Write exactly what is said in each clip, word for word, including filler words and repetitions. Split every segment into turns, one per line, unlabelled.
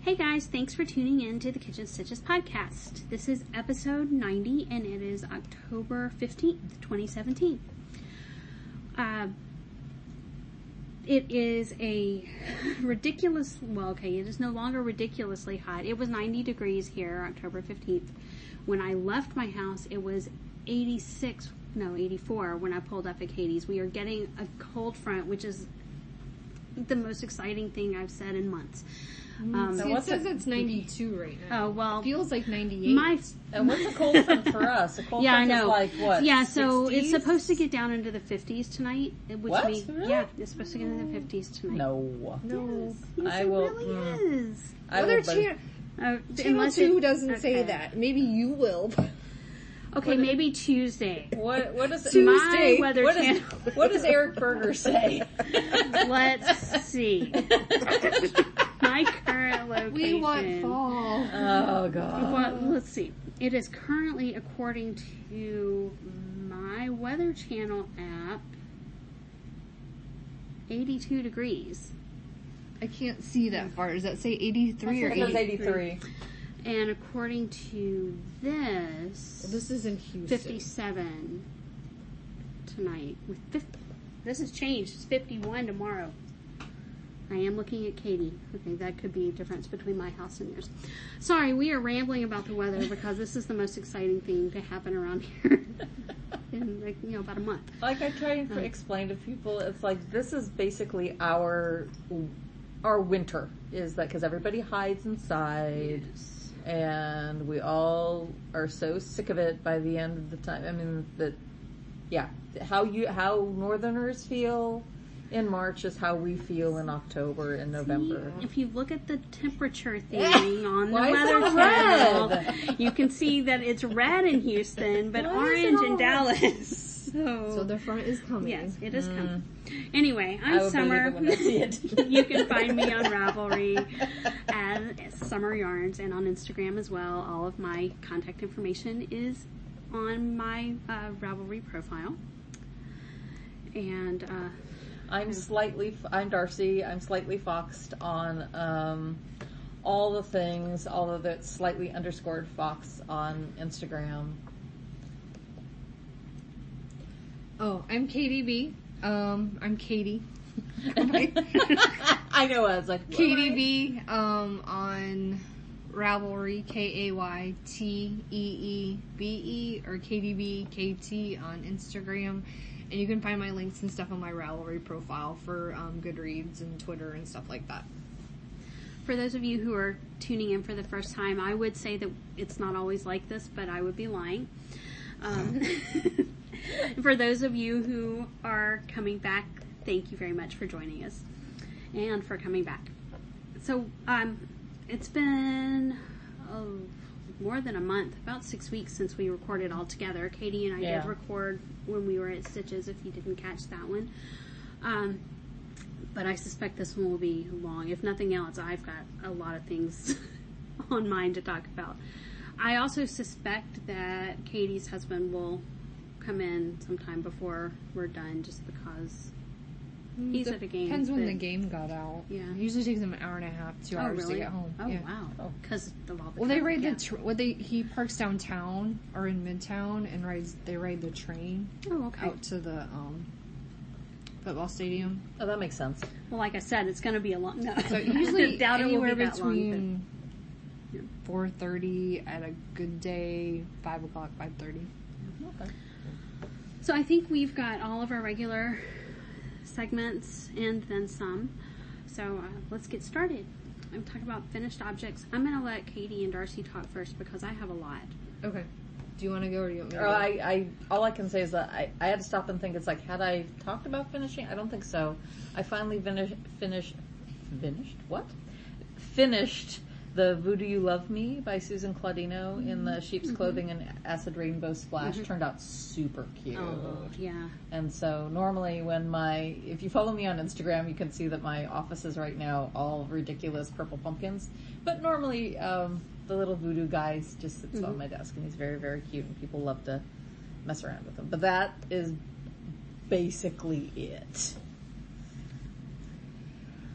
Hey guys, thanks for tuning in to the Kitchen Stitches podcast. This is episode ninety and it is October fifteenth, twenty seventeen. Uh, it is a ridiculous, well okay, it is no longer ridiculously hot. It was ninety degrees here October fifteenth. When I left my house, it was eighty-six, no, eighty-four when I pulled up at Katie's. We are getting a cold front, which is the most exciting thing I've said in months.
Um, See, it says it's ninety-two right now.
Oh, well.
It feels like ninety-eight.
My,
and what's a cold front for us? A cold
yeah,
front
I know.
is like, what,
Yeah, so
sixties?
it's supposed to get down into the fifties tonight. Which
What?
Means,
Really?
Yeah, it's supposed to get into the fifties tonight.
No.
No.
Yes,
I
it
will,
really
mm,
is.
I
Weather
will,
Channel,
Uh,
Channel
unless
two
it-
doesn't
okay.
say that. Maybe you will.
Okay, maybe Tuesday.
What, what is
Tuesday.
My weather
what, is,
channel.
what does Eric Berger say?
Let's see. My current location.
We want fall.
Oh, God.
Well, let's see. It is currently, according to my Weather Channel app, eighty-two degrees.
I can't see that far. Does that say eighty-three or
I think it
eighty-three?
was eighty-three.
And according to this,
Well, this is in Houston.
fifty-seven tonight. With fifty, this has changed. It's fifty-one tomorrow. I am looking at Katie. Okay, that could be a difference between my house and yours. Sorry, we are rambling about the weather because this is the most exciting thing to happen around here in, like, you know, about a month.
Like I try and
Um,
explain to people, it's like this is basically our our winter. Is that because everybody hides inside,
Yes.
and we all are so sick of it by the end of the time. I mean, that yeah, how you how Northerners feel in March is how we feel in October and November.
See, if you look at the temperature thing on the
Why is
Weather
it
Channel,
red?
you can see that it's red in Houston, but
Why is it
orange
all
in
red?
Dallas. So,
So the front is coming.
yes, it is coming. Anyway,
I
I'm
will
Summer.
believe it when I see it.
You can find me on Ravelry as Summer Yarns and on Instagram as well. All of my contact information is on my uh, Ravelry profile. And uh,
I'm slightly, I'm Darcy, I'm slightly foxed on um, all the things, although that's slightly underscored fox on Instagram.
Oh, I'm Katie B. Um, I'm Katie.
I know, I was like, what
Katie
am I?
B. Um, on Ravelry, K A Y T E E B E, or Katie B K T on Instagram. And you can find my links and stuff on my Ravelry profile for um, Goodreads and Twitter and stuff like that.
for those of you who are tuning in for the first time, I would say that it's not always like this, but I would be lying. Um, for those of you who are coming back, thank you very much for joining us and for coming back. So, um, it's been oh, more than a month, about six weeks since we recorded all together. Katie and I
Yeah.
did record when we were at Stitches, if you didn't catch that one. Um, but I suspect this one will be long. If nothing else, I've got a lot of things on mind to talk about. I also suspect that Katie's husband will come in sometime before we're done, just because he's at a game.
Depends when
but-
the game got out.
Yeah.
It usually takes him an hour and a half, two
Oh,
hours
really?
to get home.
Oh,
Yeah.
wow.
Oh.
Because of all the
Well, they
traffic,
ride
yeah.
the tr- well, they he parks downtown or in Midtown and rides. They ride the train
Oh, okay.
out to the um, football stadium.
Oh, that makes sense.
Well, like I said, it's going to be a long. No,
So usually
doubt it will
anywhere
be that long,
between
Yeah.
four thirty at a good day, five o'clock, five thirty.
Okay.
So I think we've got all of our regular segments and then some. So uh, let's get started. I'm talking about finished objects. I'm going to let Katie and Darcy talk first because I have a lot.
Okay. Do you want to go or do you want me to
Or
go?
I, I, all I can say is that I, I had to stop and think. It's like, had I talked about finishing? I don't think so. I finally finish, finished, finished what? Finished the Voodoo You Love Me by Susan Claudino in the Sheep's Clothing and Acid Rainbow Splash. Turned out super cute.
Oh, yeah.
And so normally when my, if you follow me on Instagram, you can see that my office is right now all ridiculous purple pumpkins. But normally, um, the little voodoo guy just sits on my desk and he's very, very cute and people love to mess around with him. But that is basically it.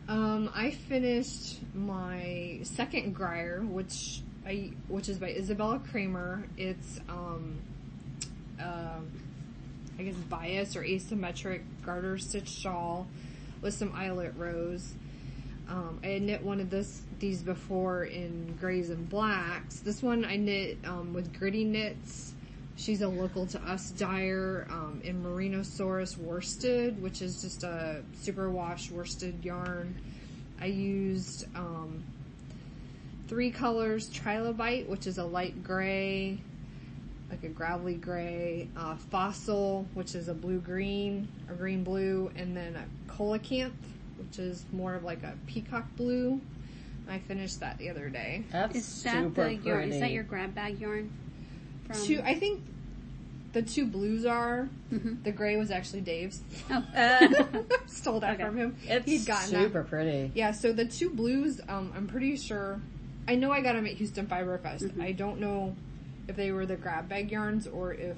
Um, I finished my second Gryer, which I which is by Isabella Kramer. It's um, uh, I guess bias or asymmetric garter stitch shawl with some eyelet rows. Um, I had knit one of this these before in grays and blacks. This one I knit um, with Gritty Knits. She's a local to us dyer um, in Merinosaurus worsted, which is just a superwash worsted yarn. I used um, three colors: Trilobite, which is a light gray, like a gravelly gray, uh, Fossil, which is a blue-green, or green-blue, and then a Coelacanth, which is more of like a peacock blue. I finished that the other day.
That's
Is that
super
the yarn?
pretty.
Is that your grab bag yarn? From...
Two, I think the two blues are.
Mhm.
The gray was actually Dave's.
Oh,
Stole that
Okay.
from him.
It's
He'd gotten
super
that.
pretty.
Yeah, so the two blues, um, I'm pretty sure. I know I got them at Houston Fiber Fest.
Mhm.
I don't know if they were the grab bag yarns or if.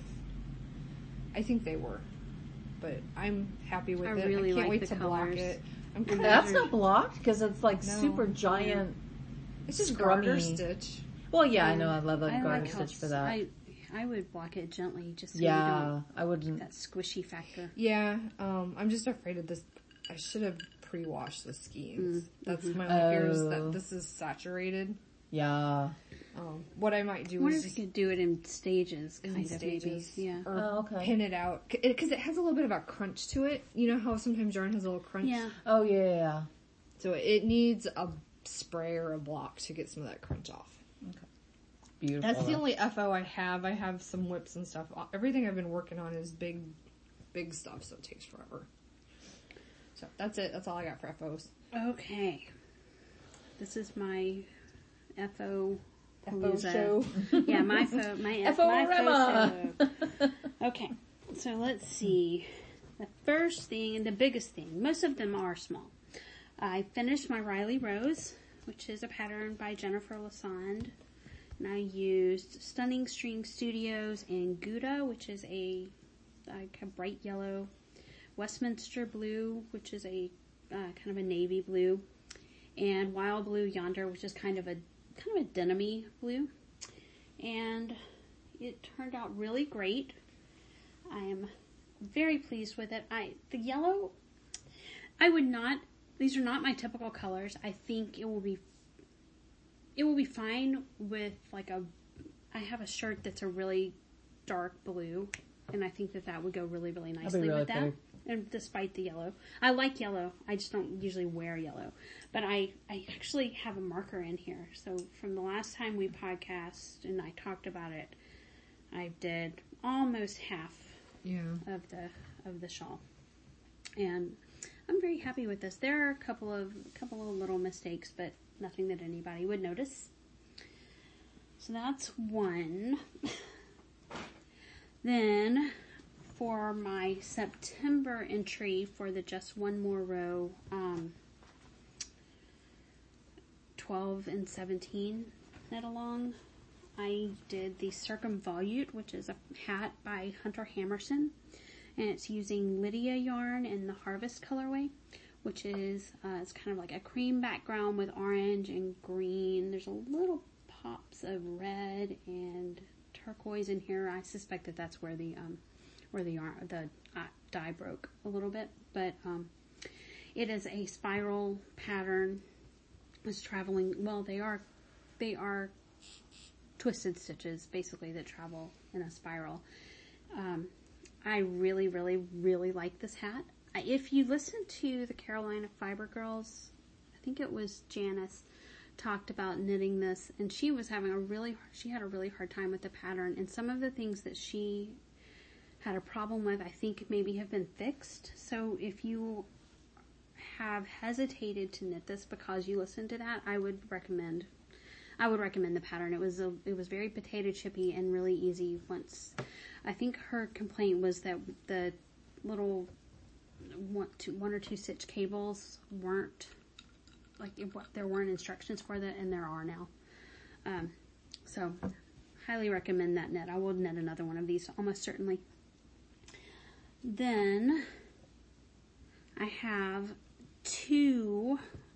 I think they were. But I'm happy with
I
it.
really
I can't
like
wait
the
to block
colors.
it. I'm
And
kinda,
That's
are-
not blocked because it's like
No.
super giant.
it's just
scrummy.
garter stitch.
Well, yeah, I know. I love a
I
garter
like how
stitch for that.
I, I would block it gently just so you
yeah,
don't
I wouldn't.
that squishy factor.
Yeah, um, I'm just afraid of this. I should have pre-washed the skeins.
Mm,
That's
mhm.
my only fear is
Oh.
that this is saturated.
Yeah.
Um, what I might
I
do
wonder
is
if
just
you could do it in stages,
in
kind of
stages,
maybe. Yeah.
or
Oh, okay.
pin it out because it, it has a little bit of a crunch to it. You know how sometimes yarn has a little crunch.
Yeah.
Oh yeah, yeah, yeah.
So it needs a spray or a block to get some of that crunch off.
Beautiful.
That's the only F O I have. I have some whips and stuff. Everything I've been working on is big, big stuff, so it takes forever. So that's it. That's all I got for F Os.
Okay. This is my F O
F O
Palooza.
show.
Yeah, my fo my
F O
my
Rema.
show. Okay, so let's see. The first thing and the biggest thing, most of them are small. I finished my Riley Rose, which is a pattern by Jennifer Lassonde. And I used Stunning String Studios and Gouda, which is a like a bright yellow, Westminster Blue, which is a uh, kind of a navy blue, and Wild Blue Yonder, which is kind of a kind of a denim-y blue. And it turned out really great. I am very pleased with it. I the yellow, I would not. These are not my typical colors. I think it will be. It will be fine with like a. I have a shirt that's a really dark blue, and I think that that would go really, really nicely
really
with that.
pretty.
And despite the yellow, I like yellow. I just don't usually wear yellow, but I I actually have a marker in here. So from the last time we podcast and I talked about it, I did almost half
Yeah.
of the of the shawl, and I'm very happy with this. There are a couple of couple of little mistakes, but nothing that anybody would notice. So that's one. Then for my September entry for the Just One More Row, um, twelve and seventeen knit along, I did the Circumvolute, which is a hat by Hunter Hammerson, and it's using Lydia yarn in the Harvest colorway, which is uh, it's kind of like a cream background with orange and green. There's a little pops of red and turquoise in here. I suspect that that's where the um, where the yarn the uh, dye broke a little bit, but um, it is a spiral pattern. It's traveling. Well, they are they are twisted stitches basically that travel in a spiral. Um, I really, really, really like this hat. I, if you listen to the Carolina Fiber Girls, I think it was Janice talked about knitting this, and she was having a really, she had a really hard time with the pattern, and some of the things that she had a problem with, I think maybe have been fixed. So if you have hesitated to knit this because you listened to that, I would recommend I would recommend the pattern. It was a, it was very potato chippy and really easy once. I think her complaint was that the little one, two, one or two stitch cables weren't, like, it, there weren't instructions for that, and there are now. Um, so, highly recommend that knit. I will knit another one of these almost certainly. Then, I have two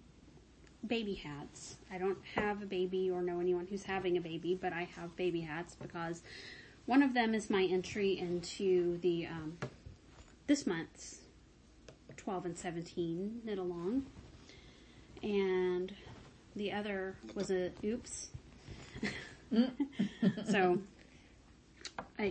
baby hats. I don't have a baby or know anyone who's having a baby, but I have baby hats because one of them is my entry into the um, this month's twelve and seventeen knit along, and the other was a oops. So I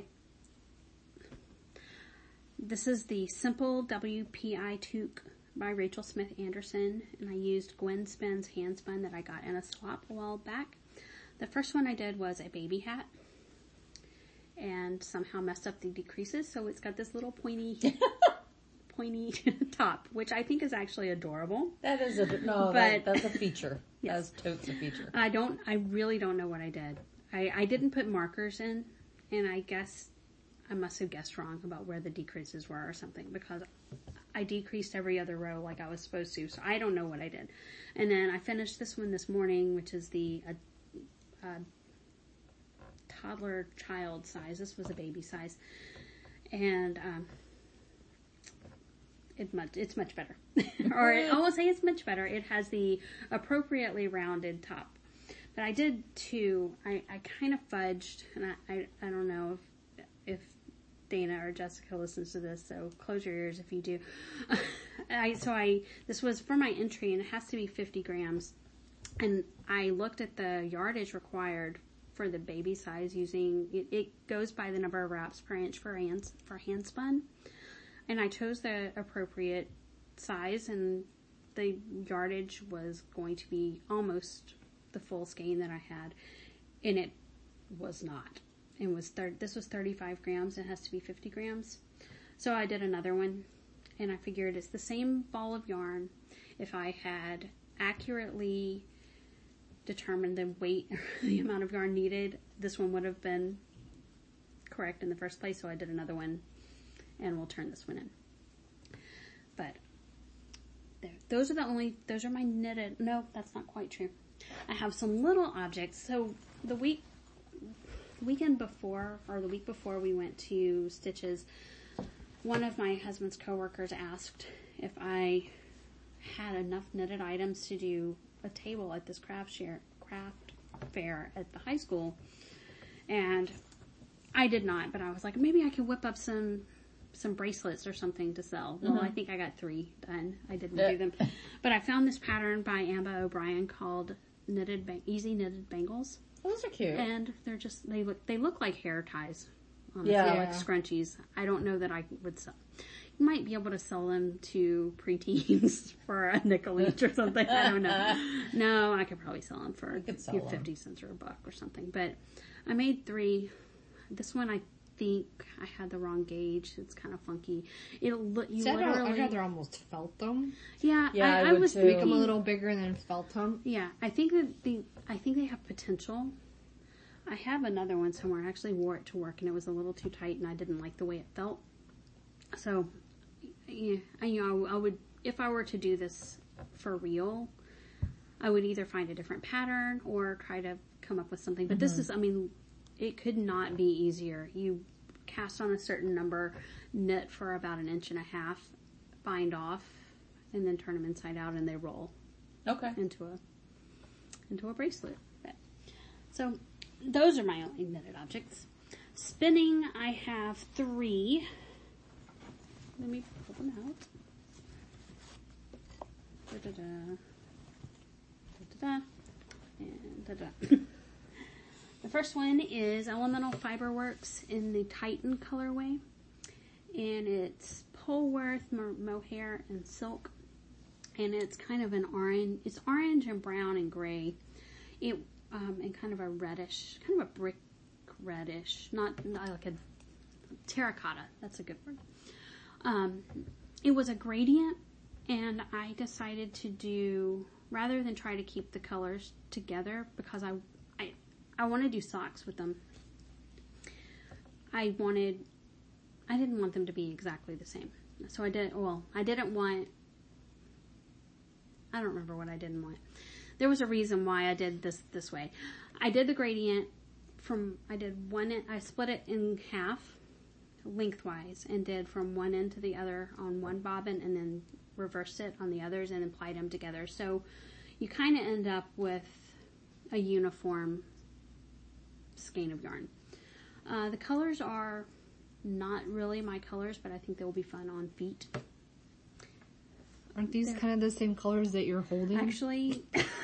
this is the Simple W P I Toque by Rachel Smith Anderson, and I used Gwen Spin's hand spun that I got in a swap a while back. The first one I did was a baby hat, and somehow messed up the decreases, so it's got this little pointy pointy top, which I think is actually adorable.
That is a no,
But-
that, that's a feature.
Yes.
That's totes a feature.
I don't, I really don't know what I did. I, I didn't put markers in, and I guess I must have guessed wrong about where the decreases were or something, because I decreased every other row like I was supposed to, so I don't know what I did. And then I finished this one this morning, which is the uh, uh, toddler child size. This was a baby size. And um, it much, it's much better. Or I won't say it's much better. It has the appropriately rounded top. But I did two. I, I kind of fudged, and I, I, I don't know if, if Dana or Jessica listens to this, so close your ears if you do. I, so I, this was for my entry, and it has to be fifty grams. And I looked at the yardage required for the baby size using, it, it goes by the number of wraps per inch for hands, for hand spun. And I chose the appropriate size, and the yardage was going to be almost the full skein that I had, and it was not. It was thir- this was thirty-five grams. It has to be fifty grams. So I did another one, and I figured it's the same ball of yarn. If I had accurately determined the weight, the amount of yarn needed, this one would have been correct in the first place. So I did another one, and we'll turn this one in. But there, those are the only, those are my knitted, no, that's not quite true. I have some little objects. So the week, weekend before, or the week before we went to Stitches, one of my husband's coworkers asked if I had enough knitted items to do a table at this craft share, craft fair at the high school. And I did not, but I was like, maybe I could whip up some some bracelets or something to sell. Well,
Mm-hmm.
I think I got three done. I didn't
Yeah.
do them. But I found this pattern by Amba O'Brien called knitted ba- easy knitted bangles,
Those are cute.
and they're just they look they look like hair ties, honestly,
Yeah.
like scrunchies. I don't know that I would sell. You might be able to sell them to preteens for a nickel each or something. I don't know. No, I could probably sell them for
could sell
you
them.
fifty cents or a buck or something. But I made three. This one I think I had the wrong gauge. It's kind of funky. It'll look you
See, I'd,
literally.
I'd rather almost felt them.
Yeah,
Yeah,
I,
I
I
would
was
too.
Make them
thinking
a little bigger than felt them.
Yeah, I think that the I think they have potential. I have another one somewhere. I actually wore it to work, and it was a little too tight, and I didn't like the way it felt. So, yeah, I, you know, I would if I were to do this for real, I would either find a different pattern or try to come up with something. But this is, I mean, it could not be easier. You cast on a certain number, knit for about an inch and a half, bind off, and then turn them inside out, and they roll
Okay.
into a into a bracelet. But, so those are my only knitted objects. Spinning, I have three. Let me pull them out. Da-da-da. Da-da-da. And da-da. The first one is Elemental Fiberworks in the Titan colorway, and it's Polworth, mo- mohair, and silk. And it's kind of an orange, it's orange and brown and gray. It, um, and kind of a reddish, kind of a brick reddish, not, not like a terracotta. That's a good word. Um, it was a gradient, and I decided to do, rather than try to keep the colors together, because I, I, I want to do socks with them. I wanted, I didn't want them to be exactly the same. So I did, well, I didn't want, I don't remember what I didn't want. There was a reason why I did this this way. I did the gradient from, I did one, end, I split it in half lengthwise and did from one end to the other on one bobbin, and then reversed it on the others and then plied them together. So you kind of end up with a uniform skein of yarn. Uh, the colors are not really my colors, but I think they will be fun on feet.
Aren't these
They're-
kind of the same colors that you're holding?
Actually,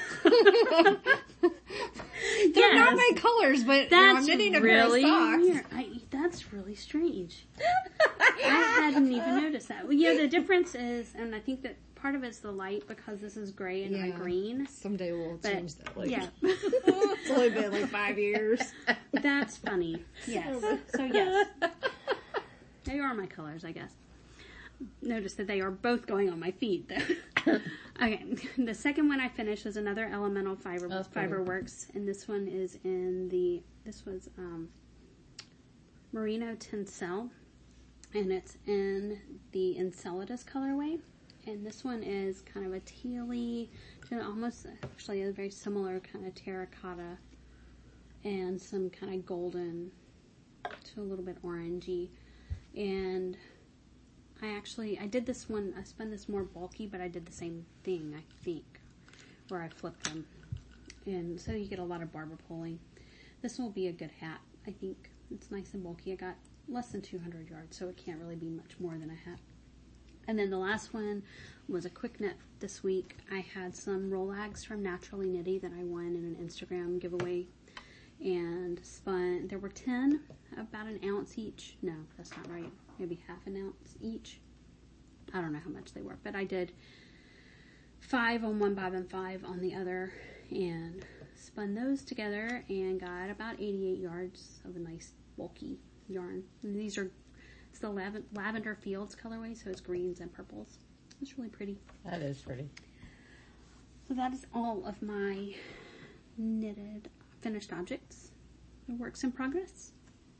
They're not
yes.
my colors, but you know,
That's
I'm knitting a
really
pair of socks.
weird. I, that's really strange. I hadn't even noticed that. Well, yeah, the difference is, and I think that part of it's the light because this is gray and
Yeah.
not green.
Someday we'll
But,
change that. Like,
yeah,
it's only been like five years.
that's funny. Yes. So yes, they are my colors, I guess. Notice that they are both going on my feet, though. Okay, the second one I finished was another Elemental Fiber
That's pretty.
Fiberworks, and this one is in the. This was um, Merino Tencel, and it's in the Enceladus colorway. And this one is kind of a tealy, almost actually a very similar kind of terracotta, and some kind of golden to a little bit orangey, and. I actually, I did this one, I spun this more bulky, but I did the same thing, I think, where I flipped them. And so you get a lot of barber pulling. This will be a good hat, I think. It's nice and bulky. I got less than two hundred yards, so it can't really be much more than a hat. And then the last one was a quick knit this week. I had some Rolags from Naturally Knitty that I won in an Instagram giveaway. And spun, there were ten, about an ounce each. No, that's not right. Maybe half an ounce each. I don't know how much they were, but I did five on one bobbin, five on the other, and spun those together and got about eighty-eight yards of a nice bulky yarn. And these are, it's the Lav- Lavender Fields colorway, so it's greens and purples. It's really pretty.
That is pretty.
So that is all of my knitted finished objects. Works in progress.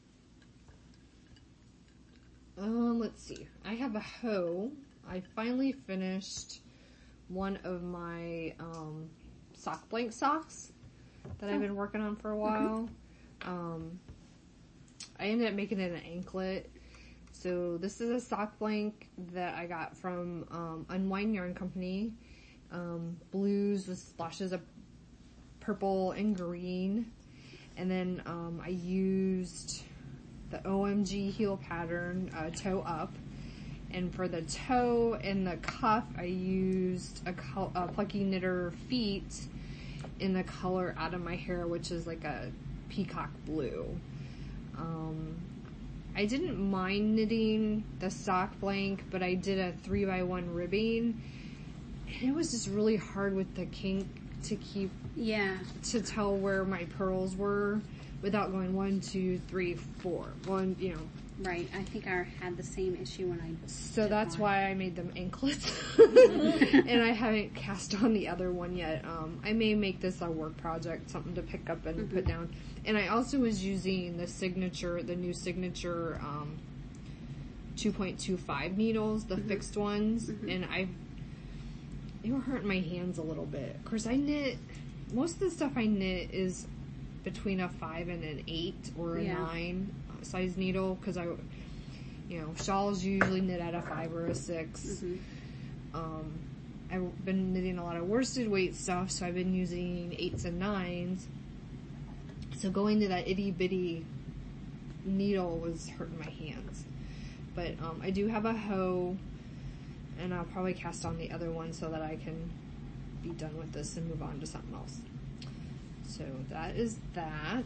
Um, let's see. I have a hoe. I finally finished one of my um, sock blank socks that I've been working on for a while. Um, I ended up making it an anklet. So this is a sock blank that I got from um, Unwind Yarn Company. Um, blues with splashes of purple and green. And then um, I used the O M G heel pattern, uh, toe up. And for the toe and the cuff, I used a, col- a Plucky Knitter Feet in the color Out of My Hair, which is like a peacock blue. Um, I didn't mind knitting the sock blank, but I did a three by one ribbing. And it was just really hard with the kink to keep,
Yeah.
to tell where my pearls were without going one, two, three, four. One, you know.
Right. I think I had the same issue when I
So
did
that's
mine.
why I made them anklets. And I haven't cast on the other one yet. Um, I may make this a work project, something to pick up and
Mm-hmm.
put down. And I also was using the signature, the new signature, um, two point two five needles, the
Mm-hmm.
fixed ones. And I, they were hurting my hands a little bit. Of course, I knit, most of the stuff I knit is between a five and an eight or a
Yeah.
nine size needle, because I, you know, shawls usually knit at a five or a six.
Mm-hmm.
Um, I've been knitting a lot of worsted weight stuff, so I've been using eights and nines. So going to that itty bitty needle was hurting my hands. But um, I do have a hoe, and I'll probably cast on the other one so that I can be done with this and move on to something else. So that is that.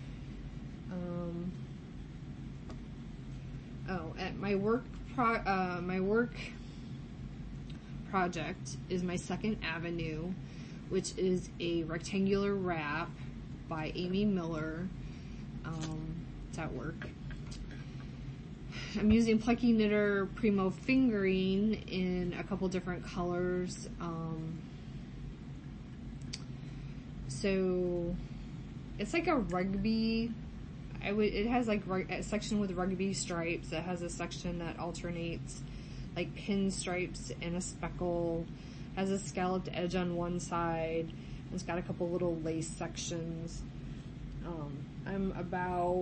Um, oh, at my work pro, uh, my work project is my Second Avenue, which is a rectangular wrap by Amy Miller. Um, it's at work. I'm using Plucky Knitter Primo Fingering in a couple different colors. Um, so it's like a rugby. I would. It has like a section with rugby stripes. It has a section that alternates like pin stripes and a speckle. Has a scalloped edge on one side. It's got a couple little lace sections. Um, I'm about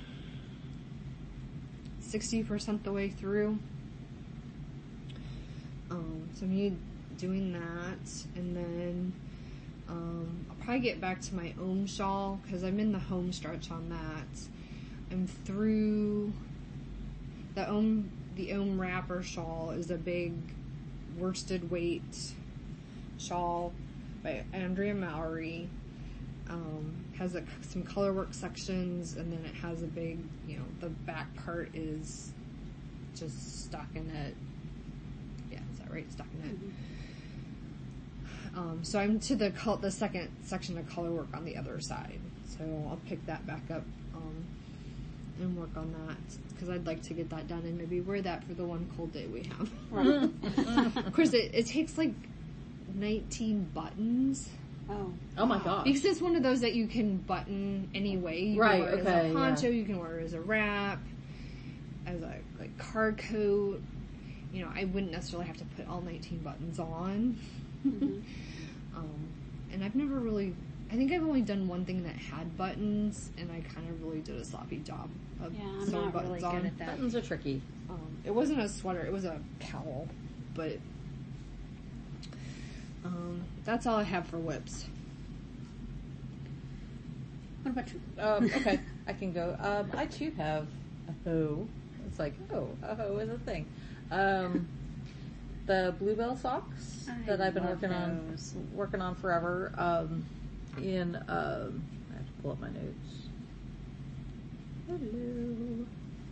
sixty percent the way through. Um, so I'm doing that, and then Um, I'll probably get back to my Ohm shawl because I'm in the home stretch on that. I'm through the Ohm. The Ohm wrapper shawl is a big worsted weight shawl by Andrea Mowry. Um, has a, some colorwork sections, and then it has a big, you know, the back part is just stockinette. Yeah, is that right? Stockinette. Mm-hmm. Um, so I'm to the col- the second section of colorwork on the other side. So I'll pick that back up um, and work on that because I'd like to get that done and maybe wear that for the one cold day we have. Right. Of course, it, it takes like nineteen buttons.
Oh.
Oh my gosh.
Because it's one of those that you can button any way. You
right,
can wear it
okay,
as a poncho,
yeah.
you can wear it as a wrap, as a like card coat. You know, I wouldn't necessarily have to put all nineteen buttons on. Mm-hmm. um, and I've never really, I think I've only done one thing that had buttons, and I kind of really did a sloppy job of
yeah, I'm
sewing
not
buttons
really
on.
good at that.
Buttons are tricky.
Um, it wasn't a sweater, it was a cowl, but um, that's all I have for whips.
What about you?
Um, okay, I can go. Um, I too have a hoe. It's like, oh, a hoe is a thing. Um, the Bluebell socks
I
that I've been
love
working
those.
on, working on forever. Um, in um, I have to pull up my notes. Hello.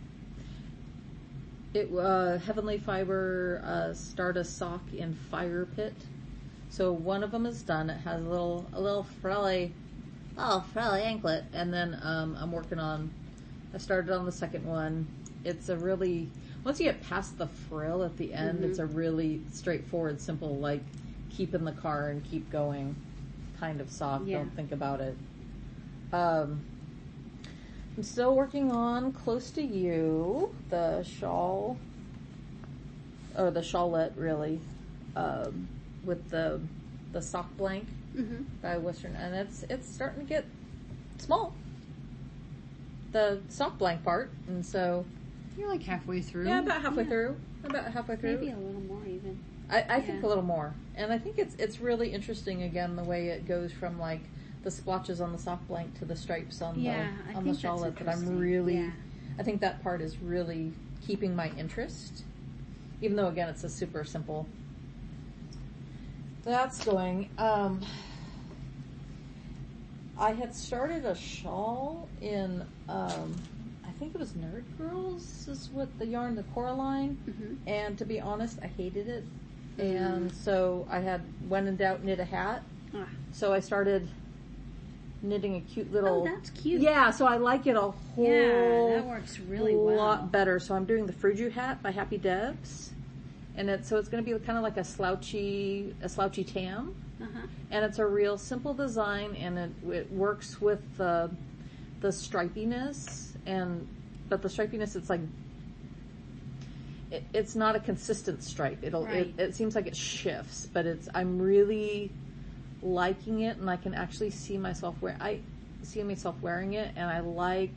It uh, Heavenly Fiber uh, Stardust sock in Fire Pit. So one of them is done. It has a little a little frilly, oh frilly anklet, and then um, I'm working on. I started on the second one. It's a really once you get past the frill at the end, mm-hmm. it's a really straightforward, simple like keep in the car and keep going kind of sock. Yeah. Don't think about it. Um, I'm still working on Close to You, the shawl, or the shawlette really, um, with the the sock blank mm-hmm. by Western, and it's it's starting to get small. The sock blank part, and so
you're like halfway through.
Yeah, about halfway
yeah.
through. About halfway through.
Maybe a little more even.
I, I
yeah.
think a little more, and I think it's it's really interesting again the way it goes from like the splotches on the sock blank to the stripes on
yeah,
the on the shawlette. That I'm really, yeah. I think that part is really keeping my interest, even though again it's a super simple. That's going. Um, I had started a shawl in, um, I think it was Nerd Girls is what the yarn, the Coraline, mm-hmm. and to be honest, I hated it, mm-hmm. and so I had when in doubt knit a hat. Ah. So I started knitting a cute little.
Oh, that's cute.
Yeah, so I like it a whole.
Yeah, that works really well.
lot better. So I'm doing the Fruju hat by Happy Debs, and it's so it's going to be kind of like a slouchy a slouchy tam. Uh-huh. And it's a real simple design, and it, it works with the the stripiness, and but the stripiness it's like it, it's not a consistent stripe. It'll
right.
it, it seems like it shifts, but it's I'm really liking it, and I can actually see myself wear I see myself wearing it, and I like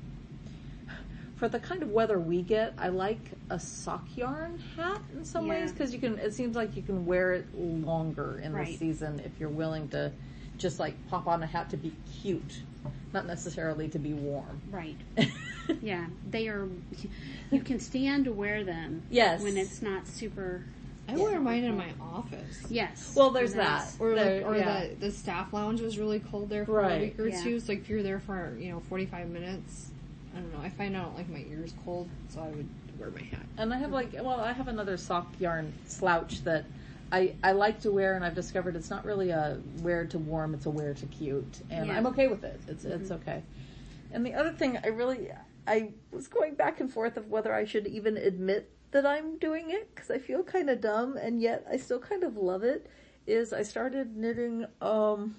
for the kind of weather we get, I like a sock yarn hat in some
yeah.
ways because you can. It seems like you can wear it longer in
right.
the season if you're willing to just like pop on a hat to be cute, not necessarily to be warm.
Right. Yeah, they are. You can stand to wear them.
Yes.
When it's not super.
I wear mine in my office.
Yes.
Well, there's that.
Or
there,
like, or
yeah.
the the staff lounge was really cold there for
right.
a week or
yeah.
two. So like if you're there for you know forty-five minutes. I don't know. I find I don't like my ears cold, so I would wear my hat.
And I have like, well, I have another sock yarn slouch that I, I like to wear, and I've discovered it's not really a wear to warm, it's a wear to cute. And
yeah.
I'm okay with it. It's mm-hmm. it's okay. And the other thing, I really, I was going back and forth of whether I should even admit that I'm doing it, because I feel kind of dumb, and yet I still kind of love it, is I started knitting um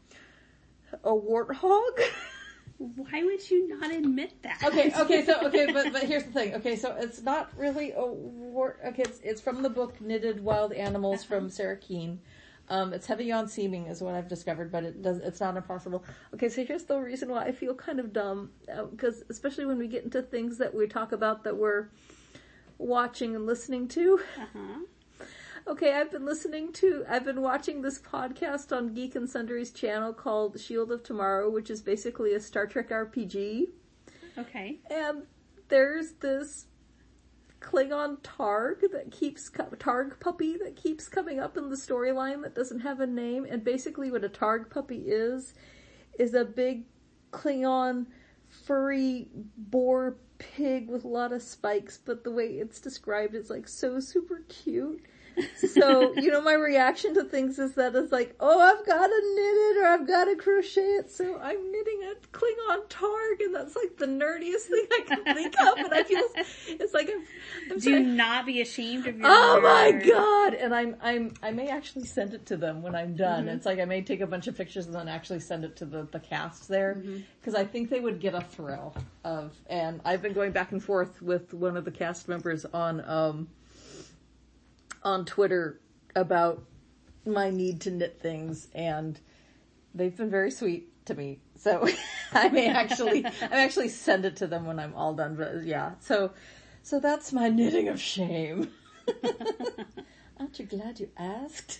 a warthog.
Why would you not admit that?
Okay, okay, so okay, but but here's the thing. Okay, so it's not really a war. Okay, it's it's from the book Knitted Wild Animals uh-huh. from Sarah Keene. Um, it's heavy on seaming is what I've discovered, but it does it's not impossible. Okay, so here's the reason why I feel kind of dumb, because uh, especially when we get into things that we talk about that we're watching and listening to.
Uh-huh.
Okay, I've been listening to, I've been watching this podcast on Geek and Sundry's channel called Shield of Tomorrow, which is basically a Star Trek R P G.
Okay.
And there's this Klingon Targ that keeps, Targ puppy that keeps coming up in the storyline that doesn't have a name. And basically what a Targ puppy is, is a big Klingon furry boar pig with a lot of spikes, but the way it's described is like so super cute. So, you know, my reaction to things is that it's like, oh, I've got to knit it or I've got to crochet it. So I'm knitting a Klingon Targ, and that's like the nerdiest thing I can think of. And I feel it's like I'm, I'm
Do
sorry.
not be ashamed of your
Oh my
nerd.
god! And I'm I'm I may actually send it to them when I'm done.
Mm-hmm.
It's like I may take a bunch of pictures and then actually send it to the the cast there, because
Mm-hmm.
I think they would get a thrill of. And I've been going back and forth with one of the cast members on um on Twitter about my need to knit things, and they've been very sweet to me. So I may actually I may actually send it to them when I'm all done. But yeah, so. So that's my knitting of shame. Aren't you glad you asked?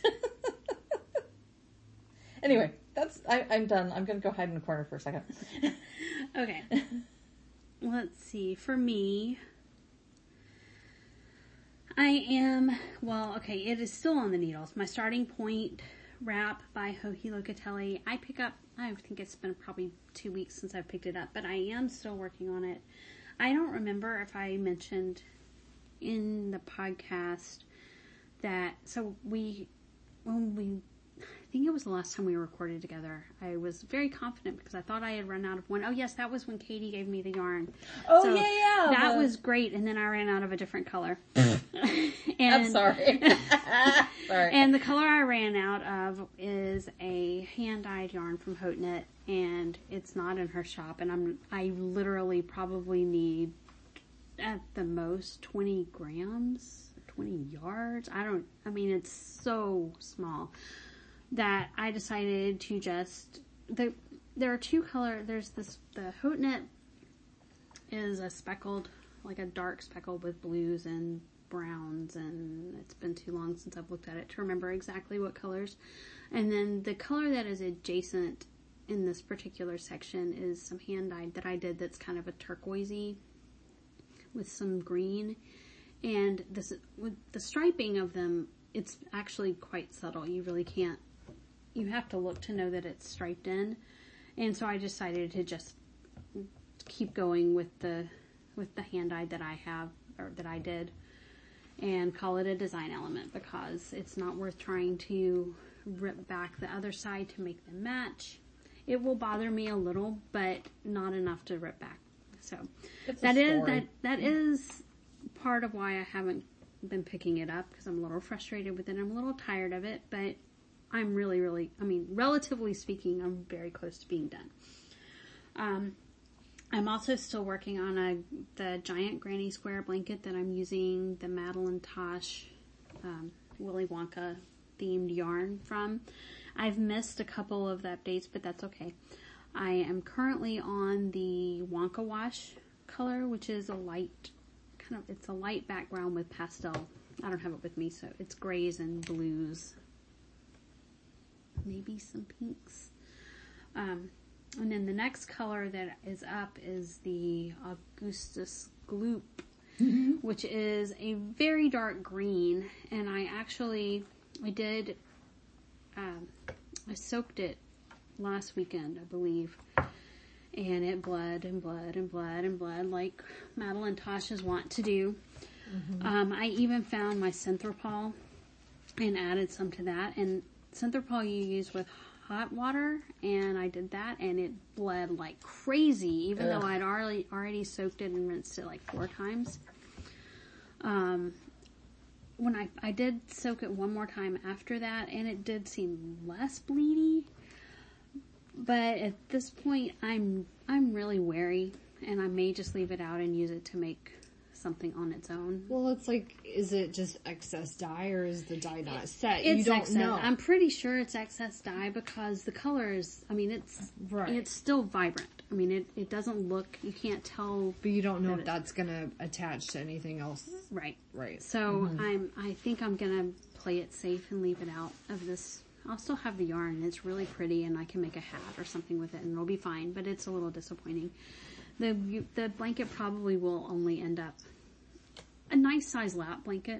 Anyway, that's I, I'm done. I'm going to go hide in the corner for a second.
Okay. Let's see. For me, I am, well, okay, it is still on the needles. My Starting Point wrap by Joji Locatelli. I pick up, I think it's been probably two weeks since I've picked it up, but I am still working on it. I don't remember if I mentioned in the podcast that, so we, when we, I think it was the last time we recorded together, I was very confident because I thought I had run out of one. Oh yes, that was when Katie gave me the yarn.
Oh
So
yeah, yeah.
That
the-
was great, and then I ran out of a different color. and,
I'm sorry. Sorry.
And the color I ran out of is a hand-dyed yarn from Haute Knit, and it's not in her shop, and I'm I literally probably need at the most twenty grams, twenty yards. I don't, I mean, it's so small that I decided to just, the, there are two color, there's this, the Haute Knit is a speckled, like a dark speckle with blues and browns, and it's been too long since I've looked at it to remember exactly what colors. And then the color that is adjacent in this particular section is some hand dyed that I did that's kind of a turquoisey with some green. And this, with the striping of them, it's actually quite subtle. You really can't, you have to look to know that it's striped in. And so I decided to just keep going with the, with the hand dyed that I have, or that I did, and call it a design element, because it's not worth trying to rip back the other side to make them match. It will bother me a little, but not enough to rip back. So
It's a
that is
story.
that that is part of why I haven't been picking it up, because I'm a little frustrated with it. I'm a little tired of it, but I'm really, really, I mean, relatively speaking, I'm very close to being done. Um, I'm also still working on a the giant granny square blanket that I'm using the Madeline Tosh um, Willy Wonka themed yarn from. I've missed a couple of the updates, but that's okay. I am currently on the Wonka Wash color, which is a light, kind of, it's a light background with pastel. I don't have it with me, so it's grays and blues. Maybe some pinks. Um, and then the next color that is up is the Augustus Gloop, mm-hmm. which is a very dark green. And I actually, I did, um, I soaked it last weekend, I believe. And it bled and bled and bled and bled like Madeline Tosh's want to do. Mm-hmm. Um, I even found my Synthropol and added some to that. And Synthropol you use with hot water, and I did that, and it bled like crazy, even
Ugh.
though I'd already already soaked it and rinsed it like four times. Um, when I I did soak it one more time after that, and it did seem less bleedy. But at this point, I'm I'm really wary, and I may just leave it out and use it to make something on its own.
Well, it's like, is it just excess dye, or is the dye not set?
It's
you don't
excess.
know.
I'm pretty sure it's excess dye, because the color is, I mean, it's
Right.
it's still vibrant. I mean, it, it doesn't look, you can't tell.
But you don't know
that
if
it-
that's gonna attach to anything else.
Right.
Right.
So I'm, I think I'm gonna play it safe and leave it out of this. I'll still have the yarn. It's really pretty, and I can make a hat or something with it, and it'll be fine, but it's a little disappointing. The, the blanket probably will only end up a nice size lap blanket.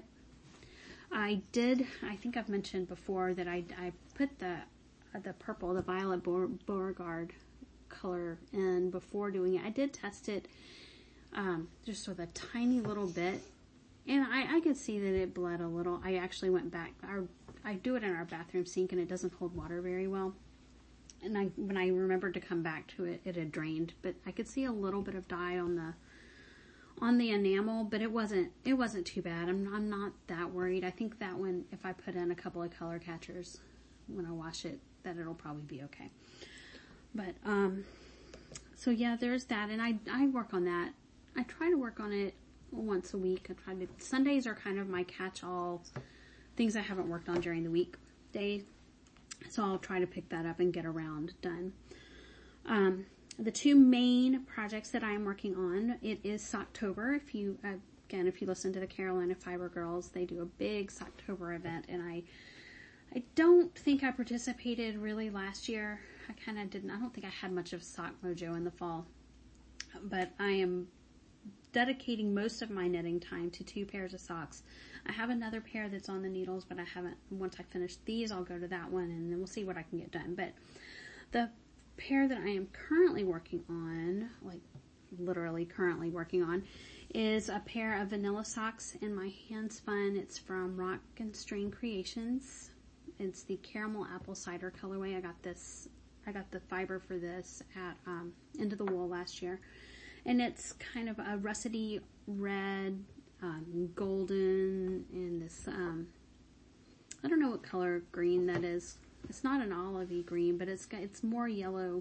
I did, I think I've mentioned before that I, I put the the purple, the violet Beauregard color in before doing it. I did test it um, just with a tiny little bit, and I, I could see that it bled a little. I actually went back. Our, I do it in our bathroom sink, and it doesn't hold water very well. And I, when I remembered to come back to it, it had drained, but I could see a little bit of dye on the on the enamel, but it wasn't it wasn't too bad. I'm I'm not that worried. I think that one, if I put in a couple of color catchers when I wash it, that it'll probably be okay. But um, so yeah, there's that, and I I work on that. I try to work on it once a week. I try to. Sundays are kind of my catch-all things I haven't worked on during the week day, so I'll try to pick that up and get around done. Um, the two main projects that I am working on, it is Socktober. If you uh, again, if you listen to the Carolina Fiber Girls, they do a big Socktober event, and I. I don't think I participated really last year. I kind of didn't. I don't think I had much of sock mojo in the fall. But I am dedicating most of my knitting time to two pairs of socks. I have another pair that's on the needles, but I haven't. Once I finish these, I'll go to that one, and then we'll see what I can get done. But the pair that I am currently working on, like literally currently working on, is a pair of vanilla socks in my hand spun. It's from Rock and String Creations. It's the caramel apple cider colorway. I got this, I got the fiber for this at um, Into the Wool last year. And it's kind of a russety red, um, golden, and this, um, I don't know what color green that is. It's not an olivey green, but it's got, it's more yellow.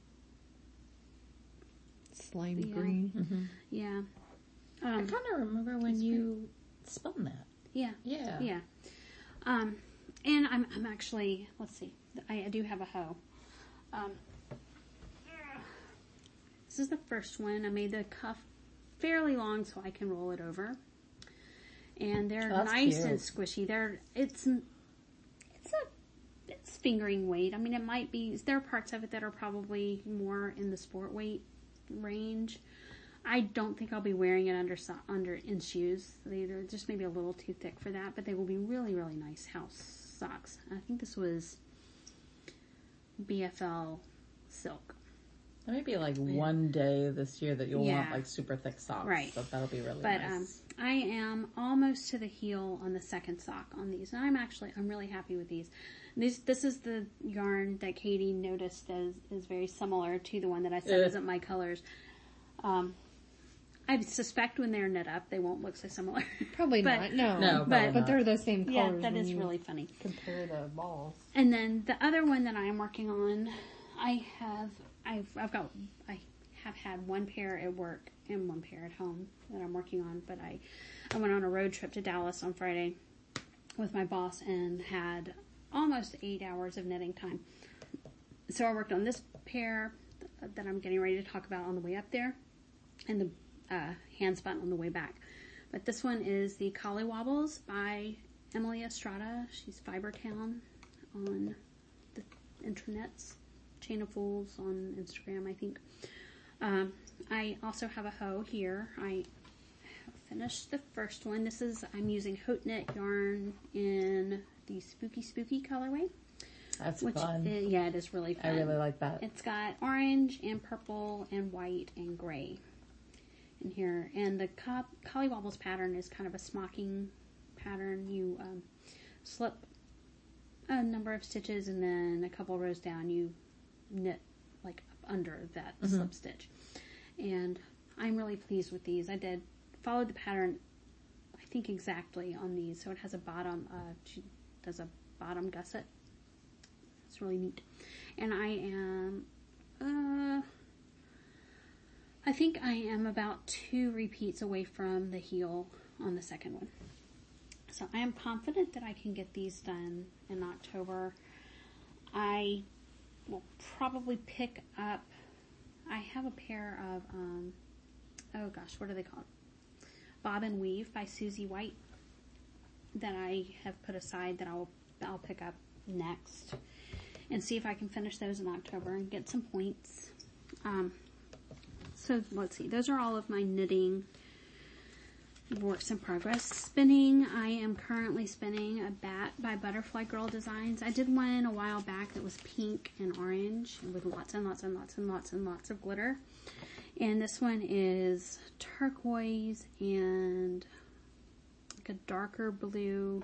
Slime
Yeah.
green.
Mm-hmm.
Yeah.
I
Um,
kind of remember when you spun that.
yeah.
Yeah.
Yeah. Um, and I'm, I'm actually, let's see, I, I do have a hoe. Um, this is the first one. I made the cuff fairly long so I can roll it over. And they're
Oh, that's
nice
cute.
and squishy. They're, it's, it's a, it's fingering weight. I mean, it might be, there are parts of it that are probably more in the sport weight range. I don't think I'll be wearing it under so- under in shoes. They're just maybe a little too thick for that, but they will be really, really nice house socks. I think this was B F L silk.
There may be like one day this year that you'll
Yeah.
want like super thick socks.
Right.
So that'll be really
But
nice.
um, I am almost to the heel on the second sock on these, and I'm actually I'm really happy with these. This this is the yarn that Katie noticed as is very similar to the one that I said
Ugh.
isn't my colors. Um, I suspect when they're knit up, they won't look so similar.
Probably
But-
not. No.
No,
but-
probably
But
not.
they're the same colors.
Yeah, that
when
is
you
really funny.
compare the balls.
And then the other one that I am working on, I have I've I've got I have had one pair at work and one pair at home that I'm working on. But I I went on a road trip to Dallas on Friday with my boss and had almost eight hours of knitting time. So I worked on this pair that I'm getting ready to talk about on the way up there, and the uh, hand spun on the way back. But this one is the Collie Wobbles by Emily Estrada. She's Fibertown on the intranets, Chain of Fools on Instagram, I think. Um, I also have a hoe here. I have finished the first one. This is, I'm using Haute Knit yarn in the Spooky Spooky colorway.
That's
Which,
fun.
uh, yeah, it is really
I
fun.
really like that.
It's got orange and purple and white and gray in here. And the co- Collie Wobbles pattern is kind of a smocking pattern. You um, slip a number of stitches and then a couple rows down you knit like up under that
Mm-hmm.
slip stitch. And I'm really pleased with these. I did follow the pattern, I think exactly on these. So it has a bottom, uh, she does a bottom gusset. It's really neat. And I am, uh, I think I am about two repeats away from the heel on the second one. So I am confident that I can get these done in October. I will probably pick up, I have a pair of, um, oh gosh, what are they called? Bob and Weave by Susie White. that I have put aside that I'll I'll pick up next, and see if I can finish those in October and get some points. Um, so let's see. Those are all of my knitting works in progress. Spinning, I am currently spinning a bat by Butterfly Girl Designs. I did one a while back that was pink and orange with lots and lots and lots and lots and lots of glitter. And this one is turquoise and like a darker blue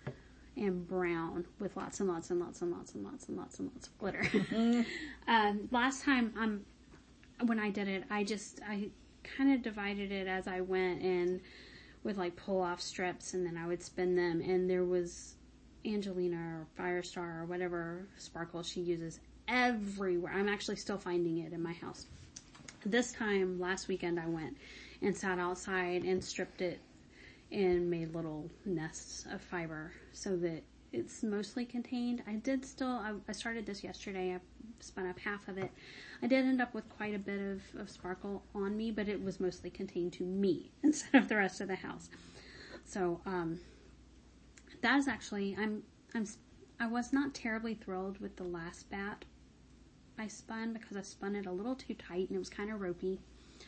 and brown with lots and lots and lots and lots and lots and lots and lots of glitter. Mm-hmm. um, last time um, when I did it, I just, I kind of divided it as I went and with like pull off strips, and then I would spin them, and there was Angelina or Firestar or whatever sparkle she uses everywhere. I'm actually still finding it in my house. This time, last weekend, I went and sat outside and stripped it and made little nests of fiber so that it's mostly contained. I did still, I, I started this yesterday, I spun up half of it. I did end up with quite a bit of, of sparkle on me, but it was mostly contained to me instead of the rest of the house. So, um, that is actually, I'm, I'm, I was not terribly thrilled with the last bat I spun because I spun it a little too tight and it was kind of ropey.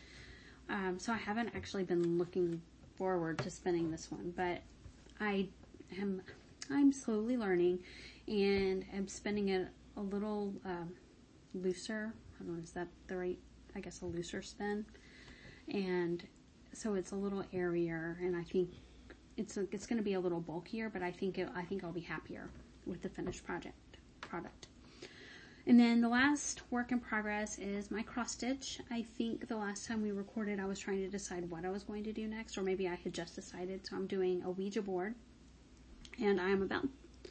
Um, so I haven't actually been looking forward to spinning this one, but I am, I'm slowly learning, and I'm spinning it a little um, looser. I don't know, is that the right, I guess a looser spin? And so it's a little airier, and I think it's a, it's going to be a little bulkier, but I think it, I think I'll be happier with the finished project product. And then the last work in progress is my cross stitch. I think the last time we recorded, I was trying to decide what I was going to do next, or maybe I had just decided. So I'm doing a Ouija board, and I'm about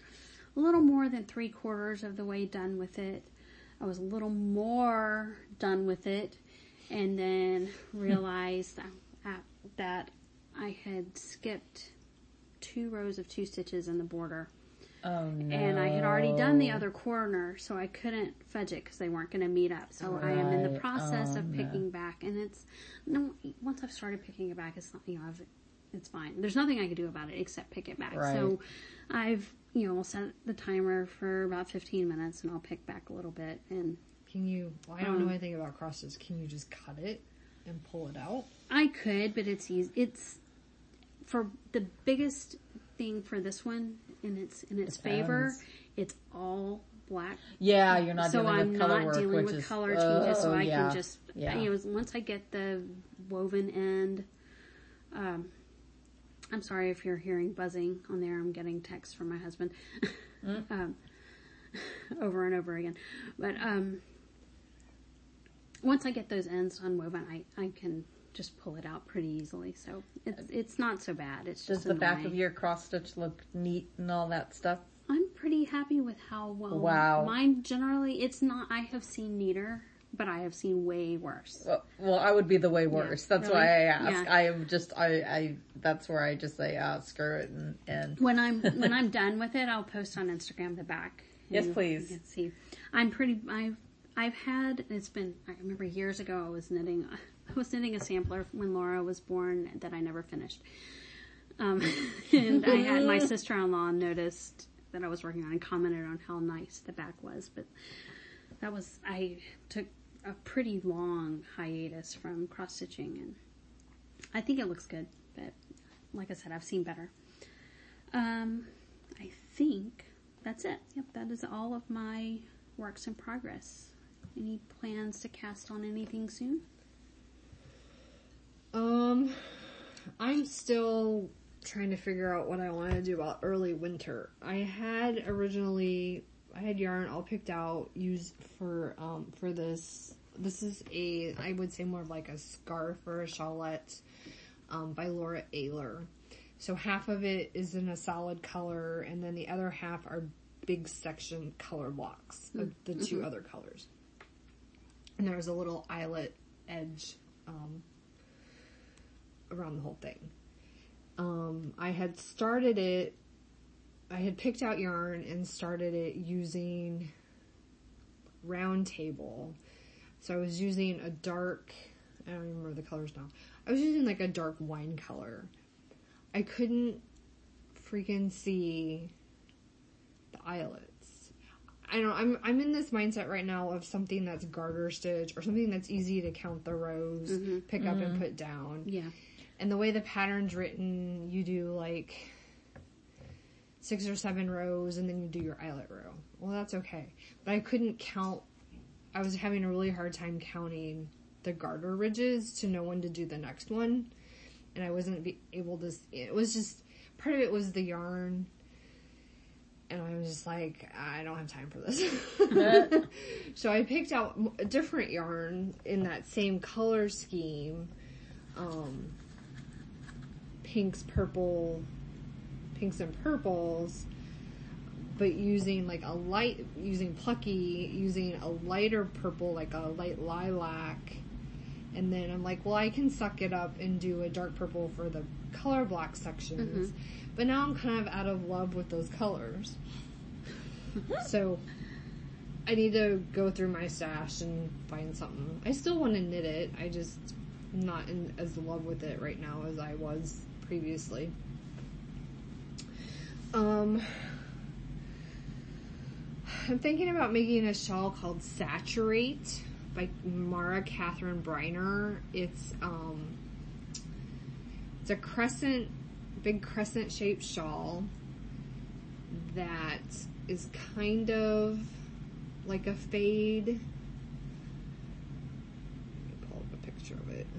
a little more than three quarters of the way done with it. I was a little more done with it, and then realized that, that I had skipped two rows of two stitches in the border.
Oh, no.
And I had already done the other corner, so I couldn't fudge it because they weren't going to meet up. So right. I am in the process oh, of picking no. back, and it's no. Once I've started picking it back, it's not, you know, I've, it's fine. There's nothing I can do about it except pick it back.
Right.
So I've, you know, set the timer for about fifteen minutes, and I'll pick back a little bit. And
can you? Well, I don't um, know anything about cross stitch. Can you just cut it and pull it out?
I could, but it's easy. It's for the biggest thing for this one. In its in its Depends. favor, it's all black.
Yeah, you're not
so
dealing
I'm
with color
not
work,
dealing
which
with
is,
color
uh,
changes, so
oh,
I
yeah.
can just
yeah.
you know once I get the woven end. Um, I'm sorry if you're hearing buzzing on there. I'm getting texts from my husband mm. um, over and over again. But um, once I get those ends unwoven, I I can just pull it out pretty easily, so it's it's not so bad. It's just
Does the
annoying.
back of your cross stitch look neat and all that stuff?
I'm pretty happy with how well
wow.
mine generally. It's not. I have seen neater, but I have seen way worse.
Well, well I would be the way worse. Yeah, that's really? why I ask.
Yeah.
I am just I, I that's where I just say uh, screw it and, and
when I'm when I'm done with it, I'll post on Instagram the back.
Yes, please.
You can see. I'm pretty. I've I've had. It's been. I remember years ago. I was knitting. I was knitting a sampler when Laura was born that I never finished. Um, and I had my sister-in-law noticed that I was working on and commented on how nice the back was. But that was, I took a pretty long hiatus from cross-stitching, and I think it looks good. But like I said, I've seen better. Um, I think that's it. Yep, that is all of my works in progress. Any plans to cast on anything soon?
Um, I'm still trying to figure out what I want to do about early winter. I had originally, I had yarn all picked out, used for, um, for this. This is a, I would say more of like a scarf or a shawlette, um, by Laura Ayler. So half of it is in a solid color, and then the other half are big section color blocks of the two mm-hmm. other colors. And there's a little eyelet edge, um, around the whole thing. Um, I had started it, I had picked out yarn and started it using Round Table. So I was using a dark, I don't remember the colors now. I was using like a dark wine color. I couldn't, freaking see the eyelets. I don't know, I'm, I'm in this mindset right now of something that's garter stitch or something that's easy to count the rows,
Mm-hmm.
pick up and put down.
Yeah.
And the way the pattern's written, you do like six or seven rows and then you do your eyelet row. Well, that's okay. But I couldn't count, I was having a really hard time counting the garter ridges to know when to do the next one. And I wasn't be able to, it was just, part of it was the yarn. And I was just like, I don't have time for this. So I picked out a different yarn in that same color scheme. Um, pinks, purple, pinks and purples, but using like a light, using Plucky, using a lighter purple, like a light lilac. And then I'm like, well, I can suck it up and do a dark purple for the color block sections. Mm-hmm. But now I'm kind of out of love with those colors. So I need to go through my stash and find something. I still want to knit it. I just am not in as love with it right now as I was previously. Um, I'm thinking about making a shawl called Saturate by Mara Catherine Briner. It's um, it's a crescent, big crescent shaped shawl that is kind of like a fade. Let me pull up a picture of it.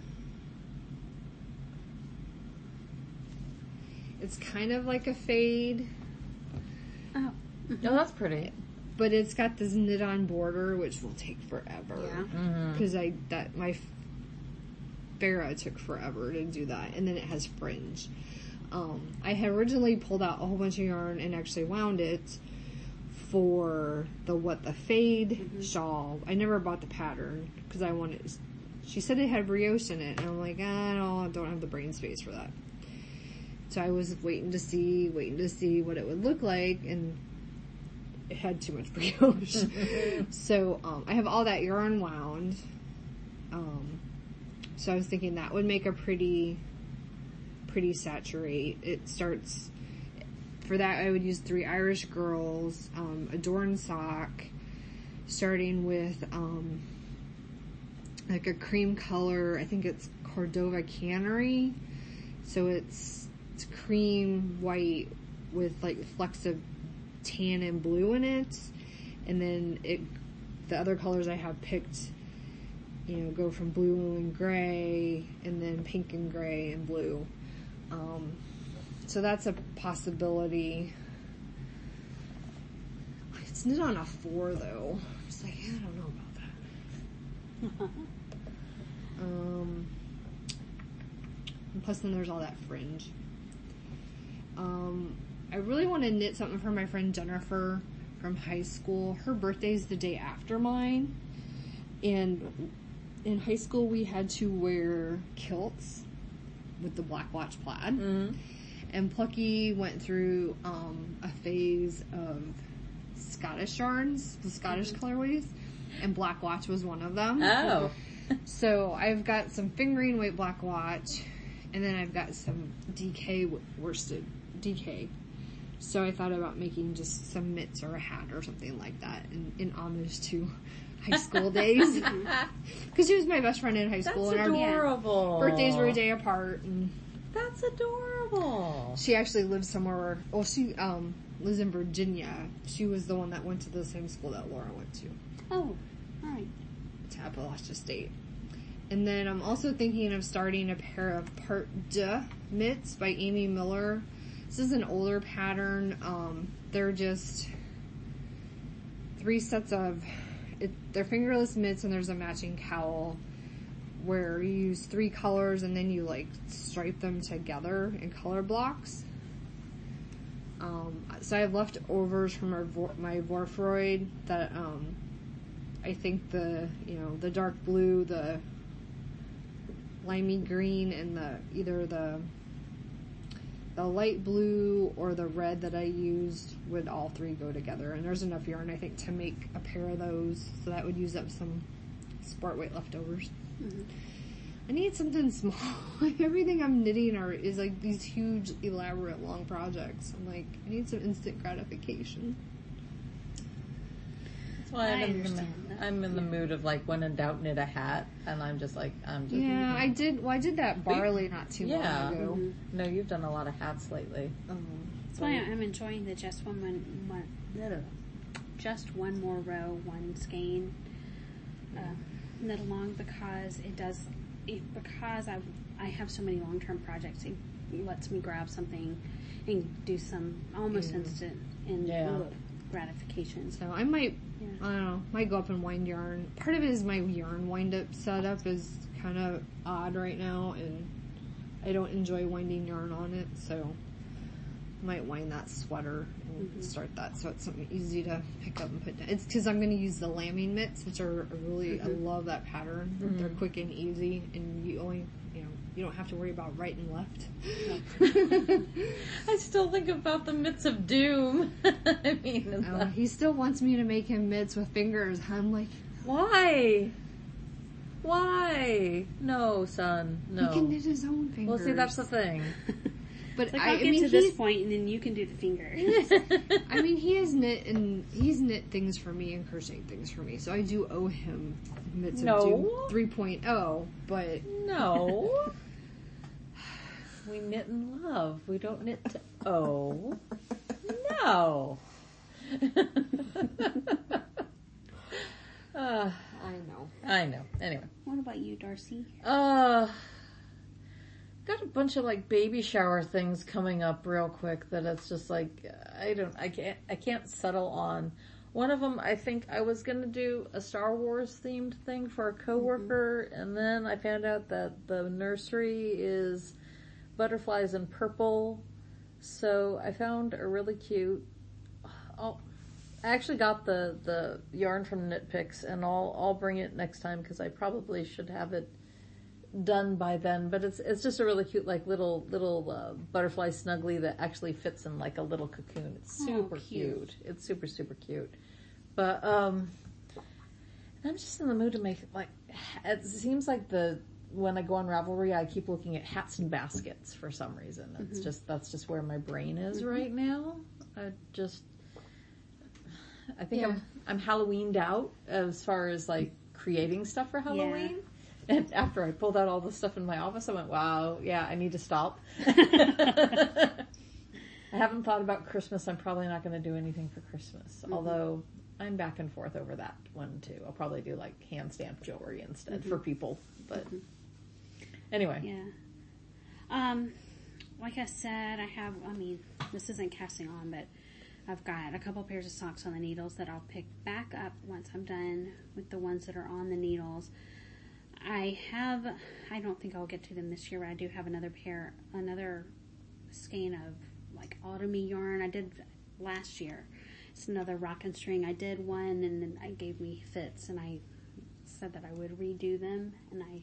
It's kind of like a fade.
Oh.
Oh, that's pretty.
But it's got this knit-on border, which will take forever.
Yeah.
Because I that my Farrah took forever to do that, and then it has fringe. Um, I had originally pulled out a whole bunch of yarn and actually wound it for the what the fade mm-hmm. shawl. I never bought the pattern because I wanted. She said it had brioche in it, and I'm like, I don't, I don't have the brain space for that. So I was waiting to see, waiting to see what it would look like, and it had too much brioche. So um, I have all that yarn wound. Um, so I was thinking that would make a pretty, pretty saturate. It starts, for that I would use three Irish Girls, um, Adorn sock, starting with um, like a cream color, I think it's Cordova Cannery. So it's, it's cream white with like flecks of tan and blue in it, and then it the other colors I have picked, you know, go from blue and gray, and then pink and gray and blue. Um, so that's a possibility. It's knit on a four though. It's like, I don't know about that. um, and plus then there's all that fringe. Um, I really want to knit something for my friend Jennifer from high school. Her birthday's the day after mine. And in high school we had to wear kilts with the Black Watch plaid. Mm-hmm. And Plucky went through um, a phase of Scottish yarns, the Scottish mm-hmm. colorways. And Black Watch was one of them.
Oh.
So I've got some fingering weight Black Watch. And then I've got some D K worsted D K. So I thought about making just some mitts or a hat or something like that in, in homage to high school days. Because she was my best friend in high school.
That's
and
adorable.
Our birthdays were a day apart. And
that's adorable.
She actually lives somewhere, well, she um, lives in Virginia. She was the one that went to the same school that Laura went to.
Oh, alright.
To Appalachia State. And then I'm also thinking of starting a pair of Part deux mitts by Amy Miller. This is an older pattern. Um, they're just three sets of, it, they're fingerless mitts, and there's a matching cowl where you use three colors and then you like stripe them together in color blocks. Um, so I have leftovers from our, my Vorfroid that um, I think the, you know, the dark blue, the limey green, and the either the the light blue or the red that I used would all three go together. And there's enough yarn, I think, to make a pair of those. So that would use up some sport weight leftovers. Mm-hmm. I need something small. Like, everything I'm knitting are is like these huge, elaborate, long projects. I'm like, I need some instant gratification.
That's why
I
I'm in, the,
understand that.
I'm in the mood of like when in doubt, knit a hat, and I'm just like I'm just
Yeah, I did. Well, I did that barley not too
Yeah.
long ago.
Mm-hmm.
No, you've done a lot of hats lately.
Um,
That's why I'm enjoying the just one, one, one little, just one more row, one skein uh, knit along, because it does, it, because I I have so many long term projects. It lets me grab something and do some almost
Yeah.
instant and
Yeah.
ugh, gratification.
So I might,
Yeah.
I don't know, might go up and wind yarn. Part of it is my yarn wind up setup is kind of odd right now, and I don't enjoy winding yarn on it, so I might wind that sweater and
Mm-hmm.
start that so it's something easy to pick up and put down. It's because I'm going to use the lambing mitts, which are really,
Mm-hmm.
I love that pattern. They're quick and easy, and you only, you know, you don't have to worry about right and left.
I still think about the mitts of doom. I mean, is
Oh,
that-
he still wants me to make him mitts with fingers. I'm like,
why? Why? No, son. No.
he can knit his own fingers.
Well, see, that's the thing.
But
Like,
I,
I'll
I
get
mean,
to this
he's-
point and then you can do the finger.
I mean, he has knit and he's knit things for me and crocheted things for me, so I do owe him mitts
No.
of Doom three point oh. But
No. We knit in love. We don't knit to oh. No. uh,
I know.
I know. Anyway.
What about you, Darcy?
Uh, got a bunch of like baby shower things coming up real quick that it's just like, I don't, I can't, I can't settle on. One of them, I think I was gonna do a Star Wars themed thing for a coworker, mm-hmm. and then I found out that the nursery is butterflies in purple, so I found a really cute. I'll, I actually got the the yarn from Knit Picks, and I'll I'll bring it next time because I probably should have it done by then. But it's it's just a really cute like little little uh, butterfly snuggly that actually fits in like a little cocoon. It's super
Oh, cute.
cute. It's super super cute. But um, I'm just in the mood to make like it seems like the when I go on Ravelry, I keep looking at hats and baskets for some reason. It's mm-hmm. just that's just where my brain is mm-hmm. right now. I just I think
Yeah.
I'm I'm Halloweened out as far as like creating stuff for Halloween. Yeah. And after I pulled out all the stuff in my office, I went, "Wow, yeah, I need to stop." I haven't thought about Christmas. I'm probably not going to do anything for Christmas, mm-hmm. although I'm back and forth over that one too. I'll probably do like hand stamped jewelry instead mm-hmm. for people, but. Mm-hmm. Anyway.
Yeah. Um, like I said, I have, I mean, this isn't casting on, but I've got a couple pairs of socks on the needles that I'll pick back up once I'm done with the ones that are on the needles. I have, I don't think I'll get to them this year, but I do have another pair, another skein of like autumny yarn I did last year. It's another rock and string. I did one and then it gave me fits and I said that I would redo them and I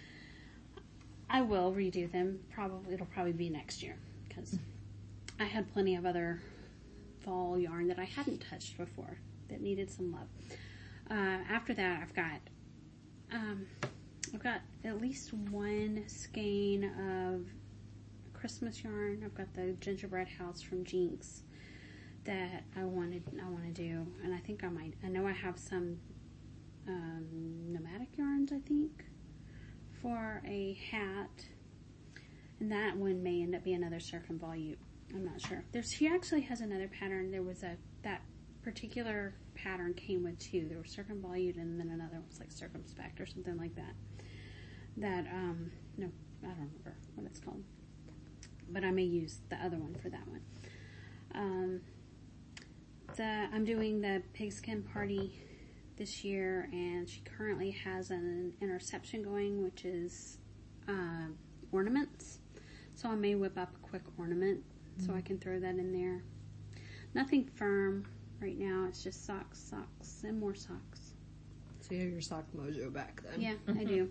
I will redo them. Probably it'll probably be next year because I had plenty of other fall yarn that I hadn't touched before that needed some love. Uh, after that, I've got um, I've got at least one skein of Christmas yarn. I've got the gingerbread house from Jinx that I wanted I want to do, and I think I might. I know I have some um, nomadic yarns. I think. For a hat, and that one may end up being another circumvolute. I'm not sure. There's she actually has another pattern. There was a that particular pattern came with two. There was circumvolute and then another one was like circumspect or something like that. That um no, I don't remember what it's called, but I may use the other one for that one. Um, the I'm doing the pigskin party this year, and she currently has an interception going, which is uh, ornaments. So I may whip up a quick ornament mm-hmm. so I can throw that in there. Nothing firm right now. It's just socks, socks, and more socks.
So you have your sock mojo back then.
Yeah, I do.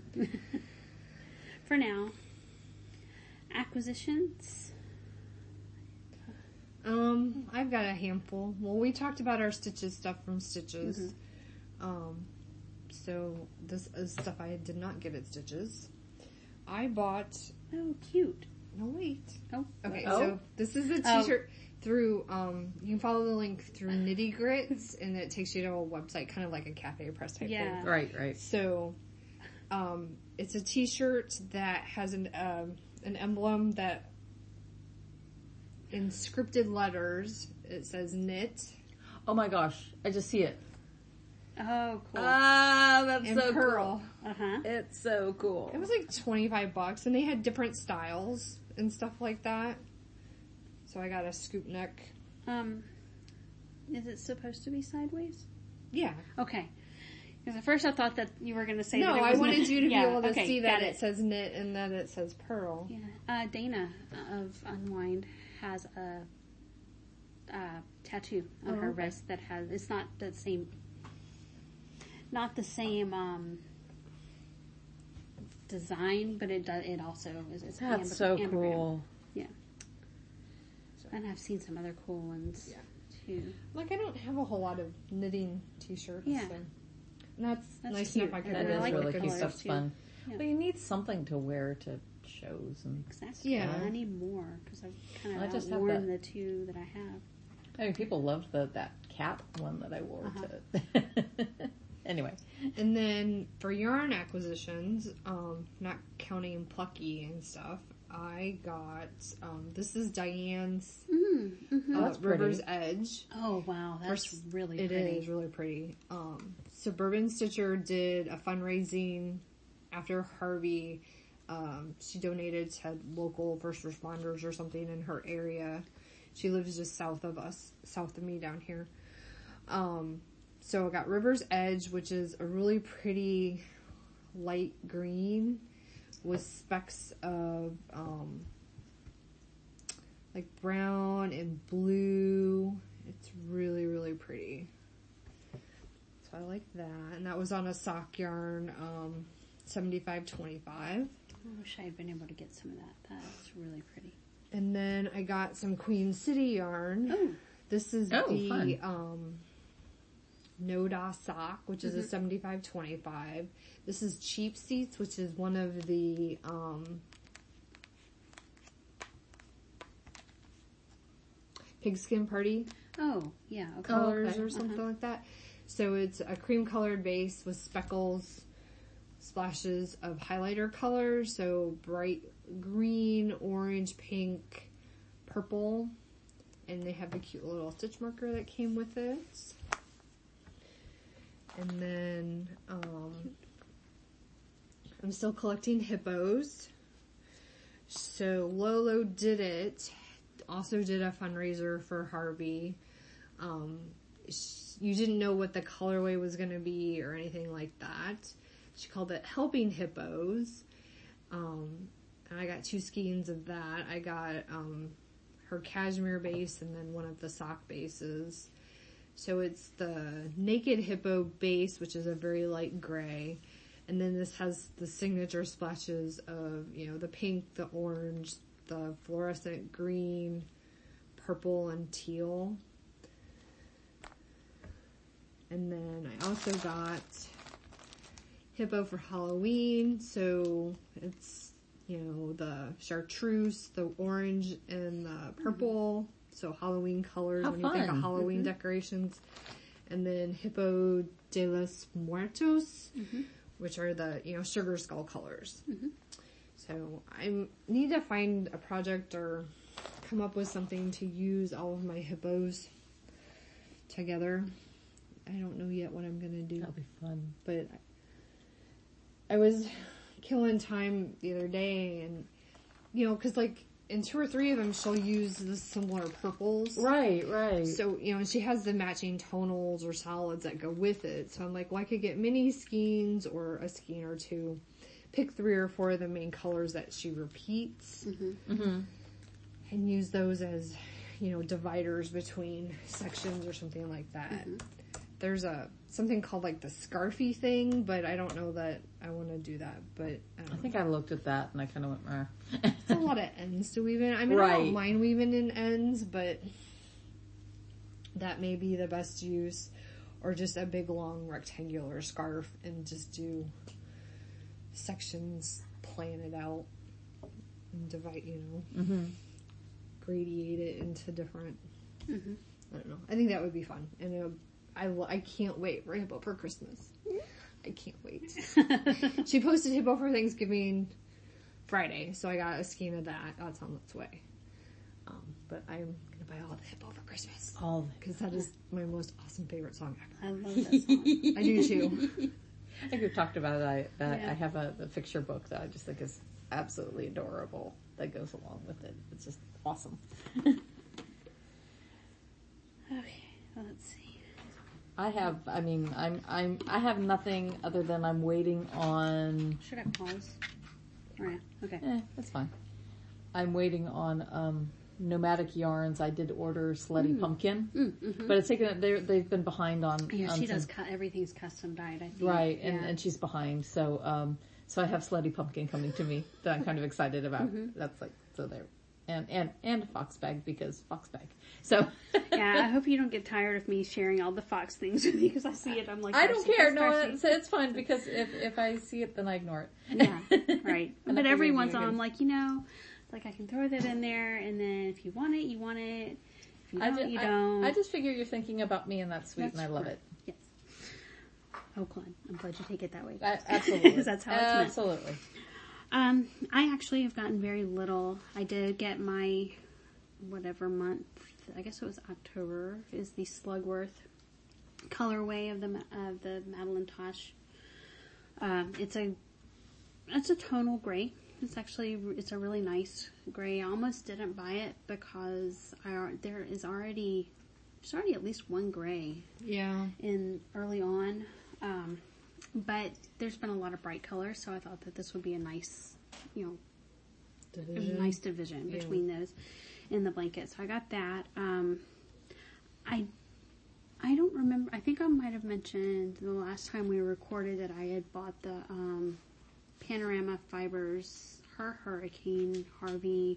For now. Acquisitions.
Um, I've got a handful. Well, we talked about our Stitches stuff from Stitches. Mm-hmm. Um, so this is stuff I did not get at Stitches. I bought,
Oh, cute.
no wait.
Oh,
Okay,
Oh.
so this is a
Oh.
t-shirt through, um, you can follow the link through Nitty Grits, and it takes you to a website, kind of like a Cafe Press type
Yeah.
thing.
Right, right.
So, um, it's a t-shirt that has an, um, an emblem that, in scripted letters, it says knit
Oh my gosh, I just see it.
oh, cool.
Ah, that's
and
so
pearl.
Uh huh.
cool. It's so cool.
It was like twenty-five bucks, and they had different styles and stuff like that. So I got a scoop neck.
Um, is it supposed to be sideways?
Yeah.
Okay. Because at first I thought that you were going to say
No,
that it
I
was
wanted
knit.
you to
Yeah,
be able to
okay,
see that
got
it. says knit and that it says pearl.
Yeah. Uh, Dana of Unwind has a, uh tattoo on
Oh,
her
okay.
wrist that has, it's not the same, not the same, um, design, but it does, it also is, it's
That's
amber-
so
ambergram.
cool.
Yeah. And I've seen some other cool ones
Yeah.
too.
Like, I don't have a whole lot of knitting t-shirts.
Yeah.
So. And that's,
That's
nice
cute.
enough I can
And
That
I
is
like the
really cute.
colors,
That's
too.
fun.
Yeah.
But you need something to wear to shows and.
Exactly.
Yeah.
I need more because I've kind
I
of
just have
outworn
that.
the two that I have.
I mean, people loved the that cat one that I wore
Uh-huh.
to. Anyway,
And then for yarn acquisitions, um, not counting Plucky and stuff, I got, um, this is Diane's
Mm-hmm.
uh,
That's pretty.
River's Edge.
Oh wow, that's
First,
really
It
pretty.
is really pretty. Um, Suburban Stitcher did a fundraising after Harvey. Um, she donated to local first responders or something in her area. She lives just south of us, south of me down here. Um, so I got River's Edge, which is a really pretty light green with specks of, um, like brown and blue. It's really, really pretty. So I like that. And that was on a sock yarn, um, seventy-five twenty-five.
I wish I had been able to get some of that. That's really pretty.
And then I got some Queen City yarn.
Oh,
This is
Oh,
the,
fun.
um, Noda sock, which is a seventy-five twenty-five. This is Cheap Seats, which is one of the, um, Pigskin Party
oh yeah. Okay.
colors
okay.
or something like that. So it's a cream colored base with speckles, splashes of highlighter colors, so bright green, orange, pink, purple, and they have the cute little stitch marker that came with it. And then um, I'm still collecting hippos. So Lolo Did It also did a fundraiser for Harvey. Um, sh- you didn't know what the colorway was going to be or anything like that. She called it Helping Hippos. Um, and I got two skeins of that. I got um, her cashmere base and then one of the sock bases. So it's the Naked Hippo base, which is a very light gray. And then this has the signature splashes of, you know, the pink, the orange, the fluorescent green, purple, and teal. And then I also got Hippo for Halloween. So it's, you know, the chartreuse, the orange, and the purple. So Halloween colors
How
when you think of
fun.
Halloween decorations. And then Hippo de los Muertos, which are the, you know, sugar skull colors. So I need to find a project or come up with something to use all of my hippos together. I don't know yet what I'm gonna do,
that'll be fun.
but I was killing time the other day, and you know, cause like in two or three of them she'll use the similar purples.
Right, right.
So, you know, and she has the matching tonals or solids that go with it. So I'm like, well, I could get mini skeins or a skein or two, pick three or four of the main colors that she repeats,
mm-hmm.
and use those as, you know, dividers between sections or something like that. There's a something called like the scarfy thing, but I don't know that I want to do that. But um,
I think I looked at that and I kind of went, eh.
it's a lot of ends to weave in. I mean, I
Right.
don't mind weaving in ends, but that may be the best use. Or just a big long rectangular scarf and just do sections plan it out and divide, you know,
Mm-hmm.
gradiate it into different.
Mhm.
I don't know. I think that would be fun, and it would, I lo- I can't wait for Hippo for Christmas. I can't wait. She posted Hippo for Thanksgiving Friday, so I got a skein of that. That's on its way. Um, but I'm gonna buy all the Hippo for Christmas
All
because that is my most awesome favorite song ever.
I love that song.
I do too.
I think we've talked about it. I uh,
Yeah.
I have a, a picture book that I just think is absolutely adorable that goes along with it. It's just awesome.
Okay, well, let's see.
I have, I mean, I'm, I'm, I have nothing other than I'm waiting on.
Should I pause? Or yeah, okay.
Eh, that's fine. I'm waiting on um, Nomadic Yarns. I did order Slutty Pumpkin,
Mm, mhm.
but it's taken. They they've been behind on.
Yeah,
on
she
some-
does. Cu- everything's custom dyed. I think.
right, and,
yeah.
and she's behind. So um, so I have Slutty Pumpkin coming to me that I'm kind of excited about.
Mm-hmm.
That's like so there, and and and Fox Bag because Fox Bag. So
Yeah, I hope you don't get tired of me sharing all the Fox things with you because I see it. I'm like,
I don't
Darcy,
care.
Darcy,
No,
Darcy.
it's, it's fine because if if I see it, then I ignore it.
Yeah, right.
And
But
I
every
figured
once
you
in a while,
would-
I'm like, you know, like I can throw that in there, and then if you want it, you want it. If you
I
don't,
just,
you
I,
don't.
I just figure you're thinking about me, and that's sweet,
That's
and I love
right.
it.
Yes. Oh, Glenn, I'm glad you take it that way.
I, absolutely,
Because that's how it's meant.
absolutely.
Um, I actually have gotten very little. I did get my whatever month. I guess it was October. Is the Slugworth colorway of the Ma- of the Madeline Tosh. Um, it's a it's a tonal gray. It's actually it's a really nice gray. I almost didn't buy it because I al- there is already there's already at least one gray
Yeah.
in early on. Um, but there's been a lot of bright colors, so I thought that this would be a nice, you know, a
Division.
nice division
Yeah.
between those in the blanket. So I got that. Um, I I don't remember. I think I might have mentioned the last time we recorded that I had bought the um, Panorama Fibers her Hurricane Harvey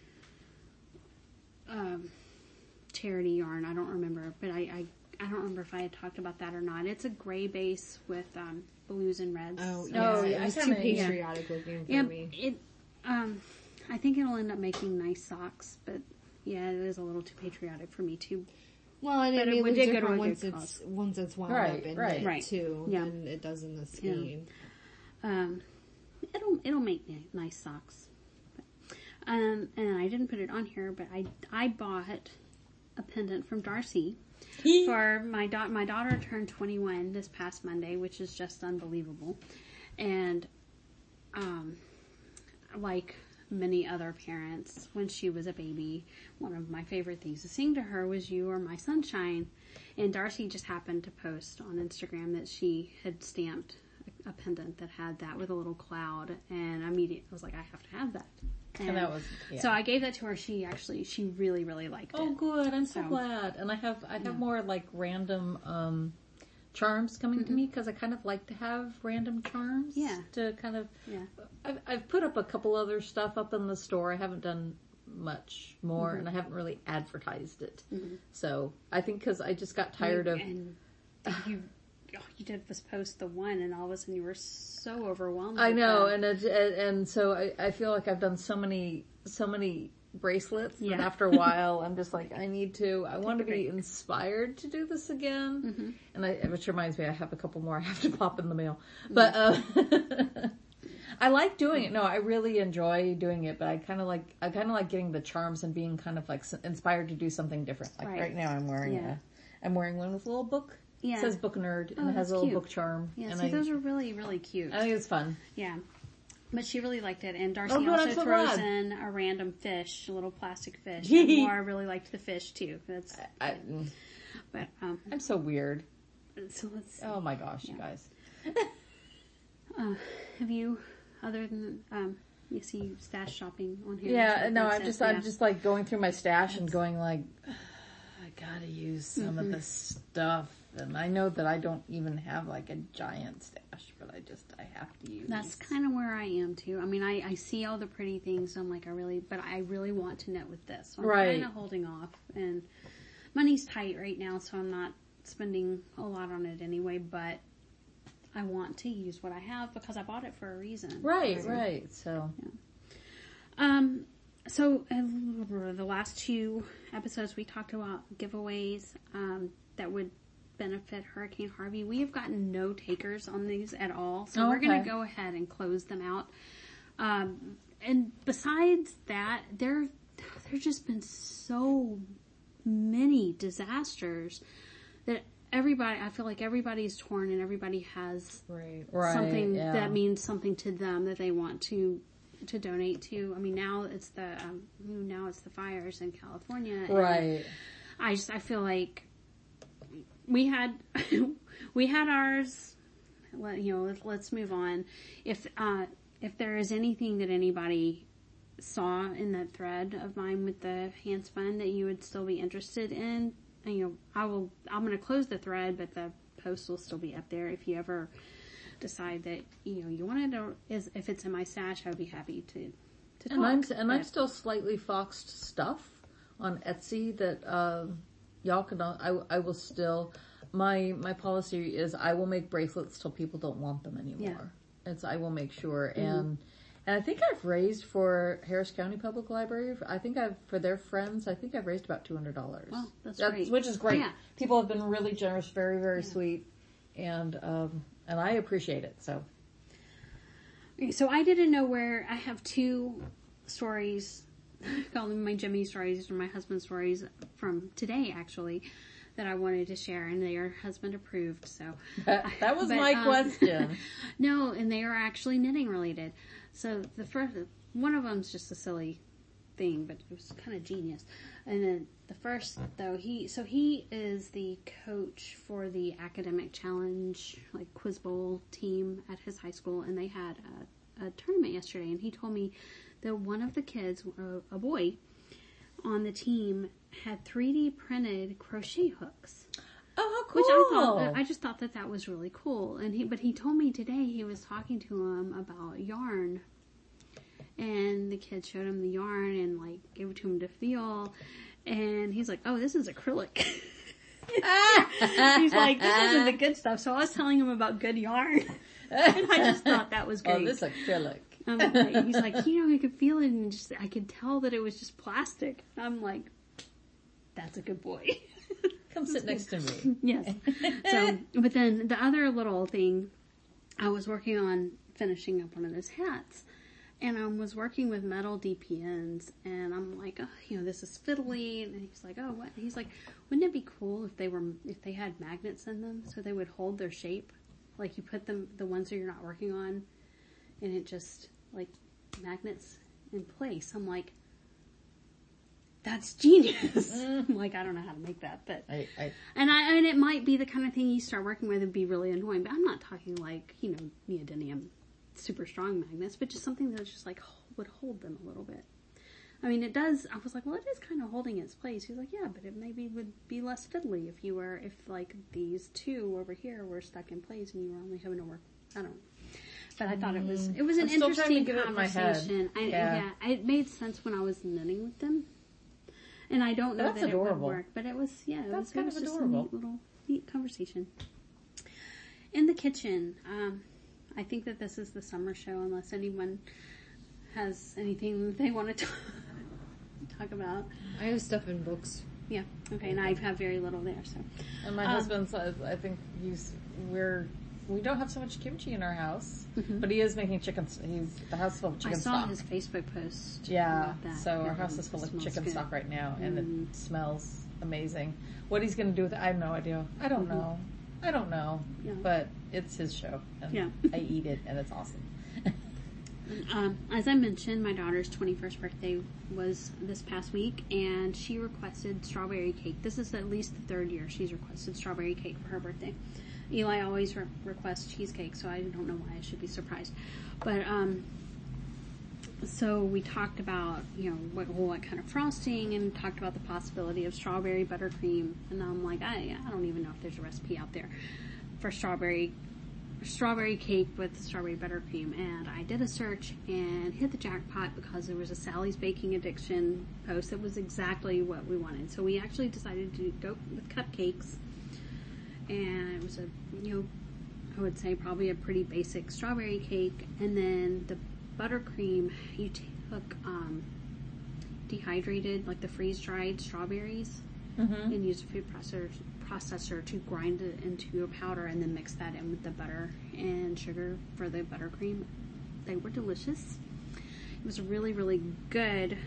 um, charity yarn. I don't remember, but I, I I don't remember if I had talked about that or not. It's a gray base with um, blues and reds.
Oh,
So-
yeah.
Oh,
it
yeah,
was
I
too
kinda- yeah.
patriotic looking for
Yeah,
me.
it. Um, I think it'll end up making nice socks, but yeah, it is a little too patriotic for me too.
Well, and
But
it
it
may
would
look
did go to
different
a
once
good
it's
cause.
once it's wound
Right,
up in
right.
it
Right.
too
Yeah.
than it does in the skein.
Um, it'll it'll make ni- nice socks. But, um, and I didn't put it on here, but I I bought a pendant from Darcy for my daughter. My daughter turned twenty-one this past Monday, which is just unbelievable. And um, like many other parents, when she was a baby, one of my favorite things to sing to her was "You Are My Sunshine." And Darcy just happened to post on Instagram that she had stamped a, a pendant that had that with a little cloud, and immediately I was like, I have to have that.
And that was yeah.
So I gave that to her. She actually, she really, really liked
Oh,
it.
good! I'm so
So-
glad. And I have I have
Yeah.
more like random um, charms coming
Mm-hmm.
to me because I kind of like to have random charms.
Yeah.
To kind of
Yeah.
I've I've put up a couple other stuff up in the store. I haven't done much more,
Mm-hmm.
and I haven't really advertised it. So I think because I just got tired of.
And you, oh, you did this post the one, and all of a sudden you were so overwhelmed.
I
with
know,
that.
and it, and and so I, I feel like I've done so many so many bracelets that
Yeah.
after a while I'm just like I need to I want to
a
be
break.
inspired to do this again,
Mm-hmm.
and I, which reminds me I have a couple more I have to pop in the mail,
Mm-hmm.
but uh, I like doing it. No, I really enjoy doing it, but I kind of like I kind of like getting the charms and being kind of like s- inspired to do something different. Like right,
Right.
now I'm wearing
Yeah.
a I'm wearing one with a little book.
Yeah.
It says book nerd and
Oh,
it has
that's
a little
cute.
book charm.
Yeah,
and
see,
I,
those are really, really cute.
I think it's fun.
Yeah. But she really liked it. And Darcy
Oh, good,
also
I'm so
throws
glad.
in a random fish, a little plastic fish. And Laura really liked the fish too. That's,
I,
but, um,
I'm so weird.
so let's,
Oh my gosh, you
Yeah.
guys.
uh, have you, other than, um, you see you stash shopping on here?
Yeah,
So
no,
that's
I'm
it,
just,
yeah.
I'm just like going through my stash and going like, I gotta use some of this stuff. And I know that I don't even have like a giant stash, but I just, I have to use.
That's kind of where I am too. I mean, I, I see all the pretty things. I'm like, I really, but I really want to knit with this. So I'm
Right.
kind of holding off, and money's tight right now, so I'm not spending a lot on it anyway. But I want to use what I have because I bought it for a reason.
Right, right. right. So,
yeah. Um, so uh, the last two episodes we talked about giveaways um, that would benefit Hurricane Harvey. We have gotten no takers on these at all, so
oh,
we're
okay.
going to go ahead and close them out. Um, and besides that, there there's just been so many disasters that everybody, I feel like everybody's torn and everybody has
right.
something
right, yeah.
that means something to them that they want to to donate to. I mean, now it's the um, now it's the fires in California.
Right.
I just I feel like we had we had ours. Let, you know, let's, let's move on. If uh, if there is anything that anybody saw in that thread of mine with the Hands Fund that you would still be interested in, and, you know, I will. I'm going to close the thread, but the post will still be up there. If you ever decide that you know you wanted to, is if it's in my stash, I would be happy to to talk.
And I'm and
but,
I'm still slightly foxed stuff on Etsy that uh, y'all can. I I will still. My my policy is I will make bracelets till people don't want them anymore. Yeah. It's I will make sure mm-hmm. and. And I think I've raised for Harris County Public Library, I think I've, for their friends, I think I've raised about two hundred dollars.
Wow, that's,
that's
great.
Which is great.
Yeah.
People have been really generous, very, very
yeah.
sweet. And, um, and I appreciate it, so.
Okay, so I didn't know where, I have two stories, I call them my Jimmy stories, or my husband's stories from today, actually, that I wanted to share, and they are husband approved, so.
That, that was
but,
my
um,
question.
No, and they are actually knitting related. So the first, one of them's just a silly thing, but it was kind of genius. And then the first, though, he, so he is the coach for the academic challenge, like quiz bowl team at his high school, and they had a, a tournament yesterday, and he told me that one of the kids, a, a boy, on the team had three D printed crochet hooks.
Oh, how cool!
Which I thought, I just thought that that was really cool. And he, but he told me today he was talking to him about yarn, and the kid showed him the yarn and like gave it to him to feel, and he's like, "Oh, this is acrylic." He's like, "This isn't the good stuff." So I was telling him about good yarn, and I just thought that was great.
Oh, this acrylic.
Um, like, he's like, you know, I could feel it, and just I could tell that it was just plastic. I'm like, that's a good boy.
Come sit next to me.
Yes. So, but then the other little thing, I was working on finishing up one of those hats, and I was working with metal D P Ns, and I'm like, oh, you know, this is fiddly, and he's like, oh, what? He's like, wouldn't it be cool if they were, if they had magnets in them so they would hold their shape? Like you put them, the ones that you're not working on, and it just, like, magnets in place. I'm like, that's genius. I'm like, I don't know how to make that, but
I, I,
and I and it might be the kind of thing you start working with and be really annoying. But I'm not talking like, you know, neodymium, super strong magnets, but just something that just like would hold them a little bit. I mean, it does. I was like, well, it is kind of holding its place. He's like, yeah, but it maybe would be less fiddly if you were, if like these two over here were stuck in place and you were only having to work. I don't know. But I thought it was it was an
I'm still trying
interesting
to get it in my head.
conversation. I,
Yeah.
yeah, it made sense when I was knitting with them. And I don't know
That's
that
adorable.
it would work, but it was, yeah, it
That's
was,
kind
it was
of
just
adorable.
a neat little, neat conversation. In the kitchen, um, I think that this is the summer show, unless anyone has anything that they want to talk, talk about.
I have stuff in books.
Yeah, okay, and I have very little there, so.
And my
Um,
husband says, I think he's, we're, we don't have so much kimchi in our house,
Mhm.
but he is making chicken, he's, the house is full of chicken
I saw
stock.
his Facebook post.
Yeah,
about that.
so our
Yeah,
house
it
is full of
smells
chicken
good.
stock right now, and
Mm.
it smells amazing. What he's going to do with it, I have no idea. I don't
Mhm.
know. I don't know.
Yeah.
But it's his show, and
Yeah.
I eat it, and it's awesome.
Um, as I mentioned, my daughter's twenty-first birthday was this past week, and she requested strawberry cake. This is at least the third year she's requested strawberry cake for her birthday. Eli always re- requests cheesecake, so I don't know why I should be surprised. But, um, so we talked about, you know, what, what kind of frosting, and talked about the possibility of strawberry buttercream. And I'm like, I, I don't even know if there's a recipe out there for strawberry strawberry cake with strawberry buttercream. And I did a search and hit the jackpot because there was a Sally's Baking Addiction post that was exactly what we wanted. So we actually decided to go with cupcakes. And it was a, you know, I would say probably a pretty basic strawberry cake. And then the buttercream, you took um, dehydrated, like the freeze-dried strawberries,
Mm-hmm.
and used a food processor, processor to grind it into a powder and then mix that in with the butter and sugar for the buttercream. They were delicious. It was a really, really good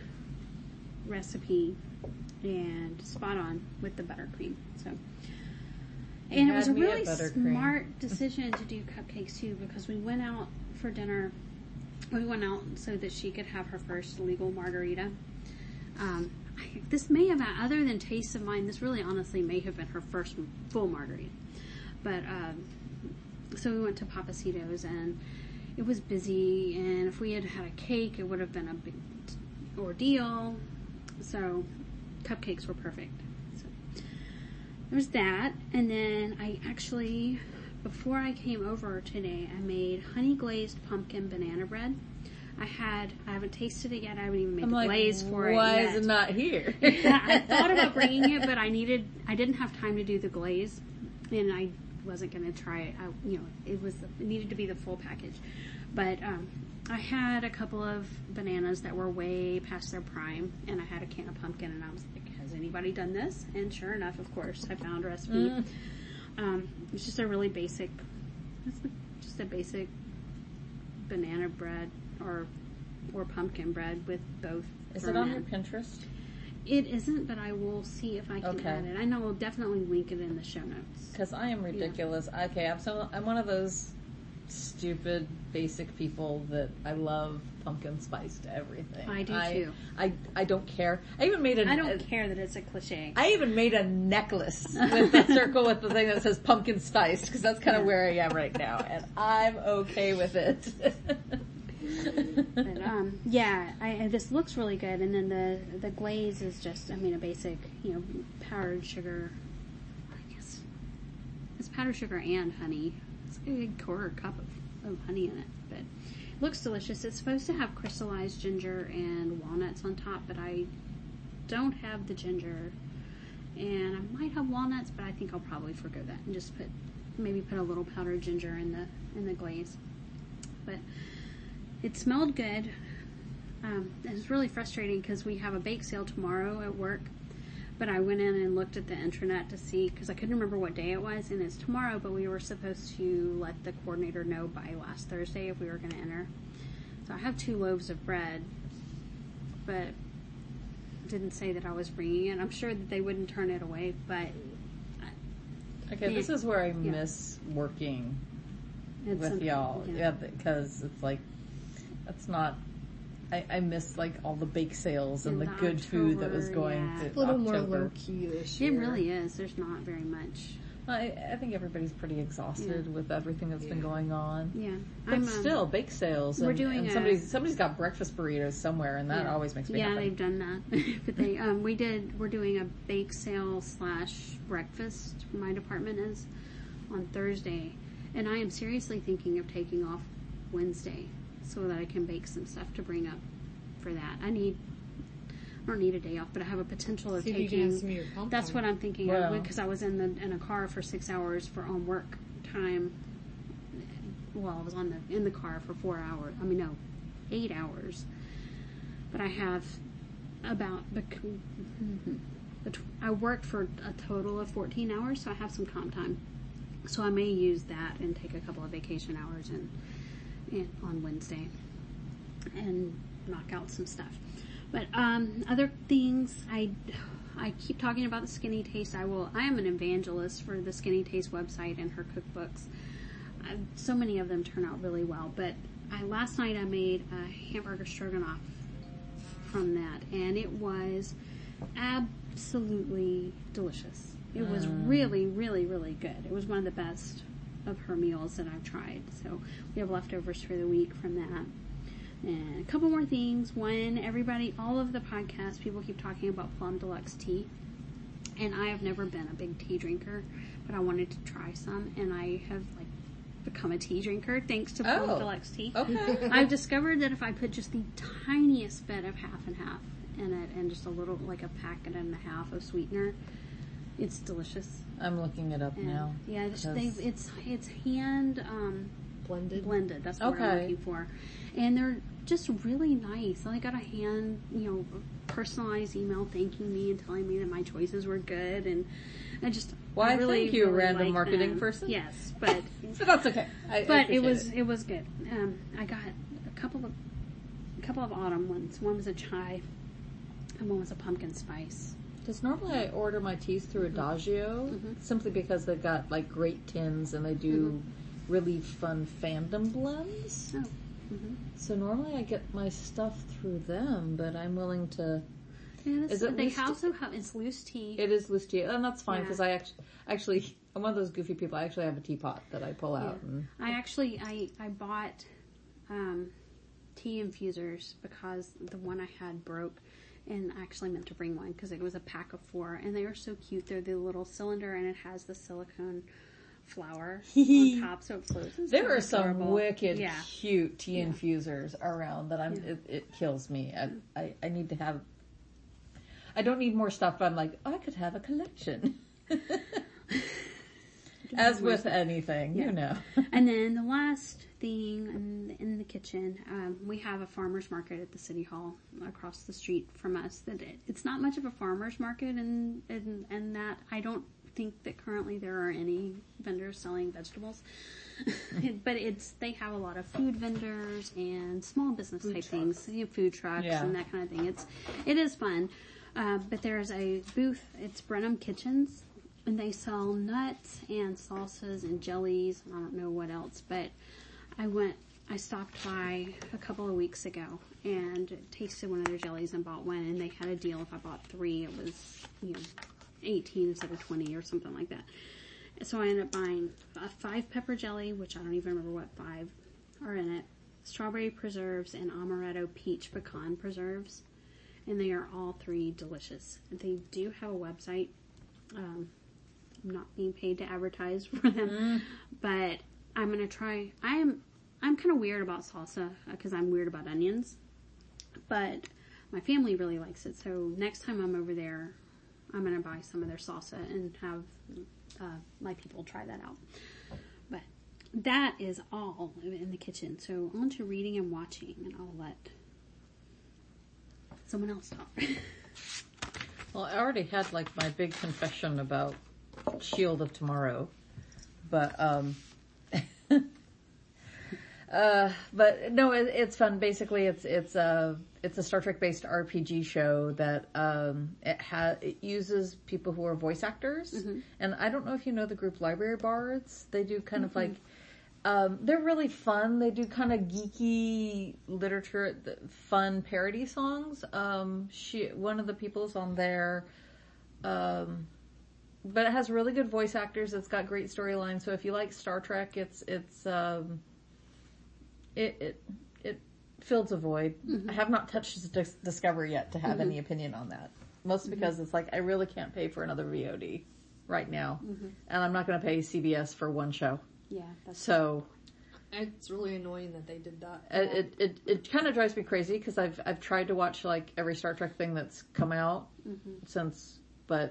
recipe and spot on with the buttercream. So, and
You
it was
had
a
me at
really
buttercream.
smart decision to do cupcakes too, because we went out for dinner. We went out so that she could have her first legal margarita. Um, I, this may have, other than Taste of Mine, this really honestly may have been her first full margarita. But, um, so we went to Papacitos, and it was busy, and if we had had a cake, it would have been a big ordeal. So, cupcakes were perfect. So, there was that, and then I actually, before I came over today, I made honey glazed pumpkin banana bread. I had, I haven't tasted it yet. I haven't even made
I'm
the
like,
glaze for
why
it yet.
is it not here?
I thought about bringing it, but I needed, I didn't have time to do the glaze, and I wasn't going to try it. I, you know, it was, it needed to be the full package. But, um, I had a couple of bananas that were way past their prime, and I had a can of pumpkin, and I was like, has anybody done this? And sure enough, of course, I found a recipe.
Mm.
Um, it's just a really basic, it's just a basic banana bread or or pumpkin bread with both.
Is it on
thrown
your
in.
Pinterest?
It isn't, but I will see if I can
Okay.
add it. I know I'll definitely link it in the show notes.
Because I am ridiculous. Okay, I'm so I'm one of those stupid basic people that I love pumpkin spice to everything.
I do
I,
too.
I I don't care. I even made a.
I don't
a-
care that it's a cliche.
I even made a necklace with the circle with the thing that says pumpkin spice because that's kind of where I am right now, and I'm okay with it.
But, um, yeah, I, and this looks really good. And then the the glaze is just, I mean, a basic, you know, powdered sugar. I guess it's powdered sugar and honey. It's a good quarter cup of, of honey in it, but it looks delicious. It's supposed to have crystallized ginger and walnuts on top, but I don't have the ginger, and I might have walnuts, but I think I'll probably forgo that and just put maybe put a little powdered ginger in the in the glaze. But it smelled good. Um, it was really frustrating because we have a bake sale tomorrow at work, but I went in and looked at the intranet to see, because I couldn't remember what day it was, and it's tomorrow, but we were supposed to let the coordinator know by last Thursday if we were going to enter. So I have two loaves of bread, but didn't say that I was bringing it. I'm sure that they wouldn't turn it away, but
Okay, this is where I miss working
it's
with
some-
y'all. Yeah, because it's like, that's not, I, I miss like all the bake sales and
In
the
the
good food that was
October,
going
yeah.
to
A little more
October.
low key this
It
year.
really is. There's not very much.
I, I think everybody's pretty exhausted
Yeah.
with everything that's been
Yeah.
going on.
Yeah.
But
um,
still, bake sales.
we're
And,
doing
and
a-
somebody's somebody's got breakfast burritos somewhere, and that
Yeah.
always makes me
Yeah,
happy.
they've done that. But they, um, we did, we're doing a bake sale slash breakfast, my department is, on Thursday. And I am seriously thinking of taking off Wednesday so that I can bake some stuff to bring up for that. I need, I don't need a day off, but I have a potential of
See if you can have some
taking,
of your pumpkin.
that's what I'm thinking
Well.
of, because I was in the, in a car for six hours for on work time. Well, I was on the, in the car for four hours. I mean, no, eight hours. But I have about, bec- bet- I worked for a total of fourteen hours, so I have some comp time. So I may use that and take a couple of vacation hours and, and on Wednesday and knock out some stuff. But um, other things, I I keep talking about the Skinny Taste. I will. I am an evangelist for the Skinny Taste website and her cookbooks. I, so many of them turn out really well. But I, last night I made a hamburger stroganoff from that, and it was absolutely delicious. It was really, really, really good. It was one of the best of her meals that I've tried. So we have leftovers for the week from that. And a couple more things. One, everybody, all of the podcasts, people keep talking about Plum Deluxe tea. And I have never been a big tea drinker, but I wanted to try some, and I have like become a tea drinker thanks to Plum
Oh.
Deluxe tea.
Okay.
I've discovered that if I put just the tiniest bit of half and half in it, and just a little, like a packet and a half of sweetener, It's delicious.
I'm looking it up
And,
now.
Yeah, it's,
because-
they, it's it's hand um,
Blended.
blended. That's what I'm
Okay.
looking for, and they're just really nice. I got a hand, you know, personalized email thanking me and telling me that my choices were good, and I just
Why,
I really,
thank you,
really
random
like
marketing
them.
person.
Yes, but
But that's okay. I, I
but it
appreciate
was it. was good. Um, I got a couple of a couple of autumn ones. One was a chai, and one was a pumpkin spice.
Because normally I order my teas through Adagio,
Mhm.
simply because they've got like great tins and they do really fun fandom blends.
Oh. Mm-hmm.
So normally I get my stuff through them, but I'm willing to.
Yeah, this,
Is it
they
loose
also have it's loose tea.
It is loose tea, and that's fine
Yeah.
because I actually, actually, I'm one of those goofy people. I actually have a teapot that I pull out.
Yeah.
And
I actually I I bought um, tea infusers because the one I had broke, and I actually meant to bring one because it was a pack of four, and they are so cute. They're the little cylinder, and it has the silicone flower on top, so it floats. It's
there
so
are some
adorable.
wicked,
Yeah.
cute tea
Yeah.
infusers around that I'm.
Yeah.
It, it kills me. I, I I need to have. I don't need more stuff, but I'm like, oh, I could have a collection. As with anything,
Yeah.
you know.
And then the last thing in, in the kitchen, um, we have a farmer's market at the city hall across the street from us. That it, it's not much of a farmer's market, and and and that I don't think that currently there are any vendors selling vegetables. But it's they have a lot of food vendors and small business
Food
type
trucks.
things, you know, food trucks
Yeah.
and that kind of thing. It's it is fun. Uh, but there's a booth. It's Brenham Kitchens, and they sell nuts and salsas and jellies. And I don't know what else, but I went. I stopped by a couple of weeks ago and tasted one of their jellies and bought one. And they had a deal. If I bought three, it was you know eighteen instead of twenty or something like that. So I ended up buying a five pepper jelly, which I don't even remember what five are in it. Strawberry preserves and amaretto peach pecan preserves. And they are all three delicious. And they do have a website. Um, I'm not being paid to advertise for them,
Mm.
but I'm gonna try. I am. I'm kind of weird about salsa because I'm weird about onions, but my family really likes it. So next time I'm over there, I'm gonna buy some of their salsa and have uh, my people try that out. But that is all in the kitchen. So on to reading and watching, and I'll let someone else talk.
Well, I already had like my big confession about Shield of Tomorrow, but um, uh, but no, it, it's fun. Basically, it's it's a it's a Star Trek based R P G show that um it has it uses people who are voice actors,
Mm-hmm.
and I don't know if you know the group Library Bards. They do kind of like. Um, they're really fun. They do kind of geeky literature, th- fun parody songs. Um, she, one of the people's on there, um, but it has really good voice actors. It's got great storylines. So if you like Star Trek, it's it's um, it it it fills a void. I have not touched Dis- Discovery yet to have any opinion on that. Mostly because it's like I really can't pay for another V O D right now, and I'm not going to pay C B S for one show.
Yeah, that's
So
It's really annoying that they did that.
it it, it, it kind of drives me crazy because I've I've tried to watch like every Star Trek thing that's come out since, but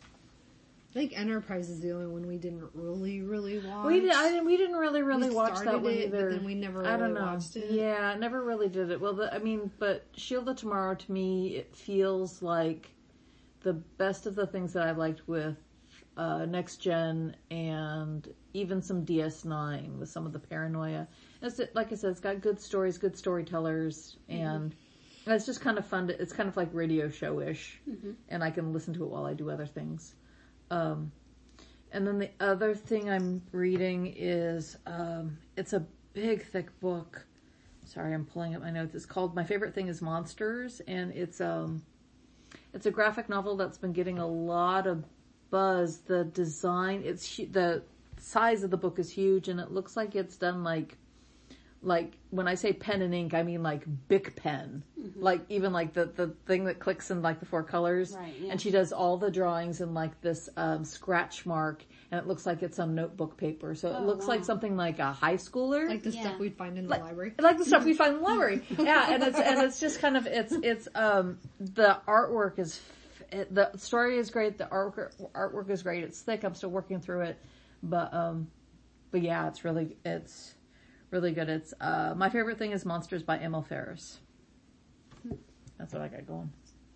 I think Enterprise is the only one we didn't really, really watch.
we did, I didn't we didn't really really
We
watch that
started
one
it,
either.
but then we never
I don't
really
know.
watched it.
Yeah, never really did it. Well, the, I mean, but Shield of Tomorrow to me it feels like the best of the things that I liked with uh, Next Gen and even some D S nine with some of the paranoia. It's, like I said, it's got good stories, good storytellers, and it's just kind of fun. To, it's kind of like radio show-ish, and I can listen to it while I do other things. Um, and then the other thing I'm reading is, um, it's a big, thick book. Sorry, I'm pulling up my notes. It's called My Favorite Thing is Monsters, and it's, um, it's a graphic novel that's been getting a lot of buzz. The design, it's, hu- the size of the book is huge, and it looks like it's done like, like, when I say pen and ink, I mean like Bic pen. Mm-hmm. Like, even like the, the thing that clicks in like the four colors.
Right, yeah.
And she does all the drawings in like this, um, scratch mark, and it looks like it's on notebook paper. So it
Oh,
looks
wow.
like something like a high schooler.
Like the
Yeah.
stuff we'd find in the
Like-
library.
Like the stuff we find in the library. Yeah, and it's, and it's just kind of, it's, it's, um, the artwork is, f- it, the story is great. The artwork, artwork is great. It's thick. I'm still working through it. But, um, but yeah, it's really, it's really good. It's, uh, my favorite thing is Monsters by Emil Ferris. That's what I got going.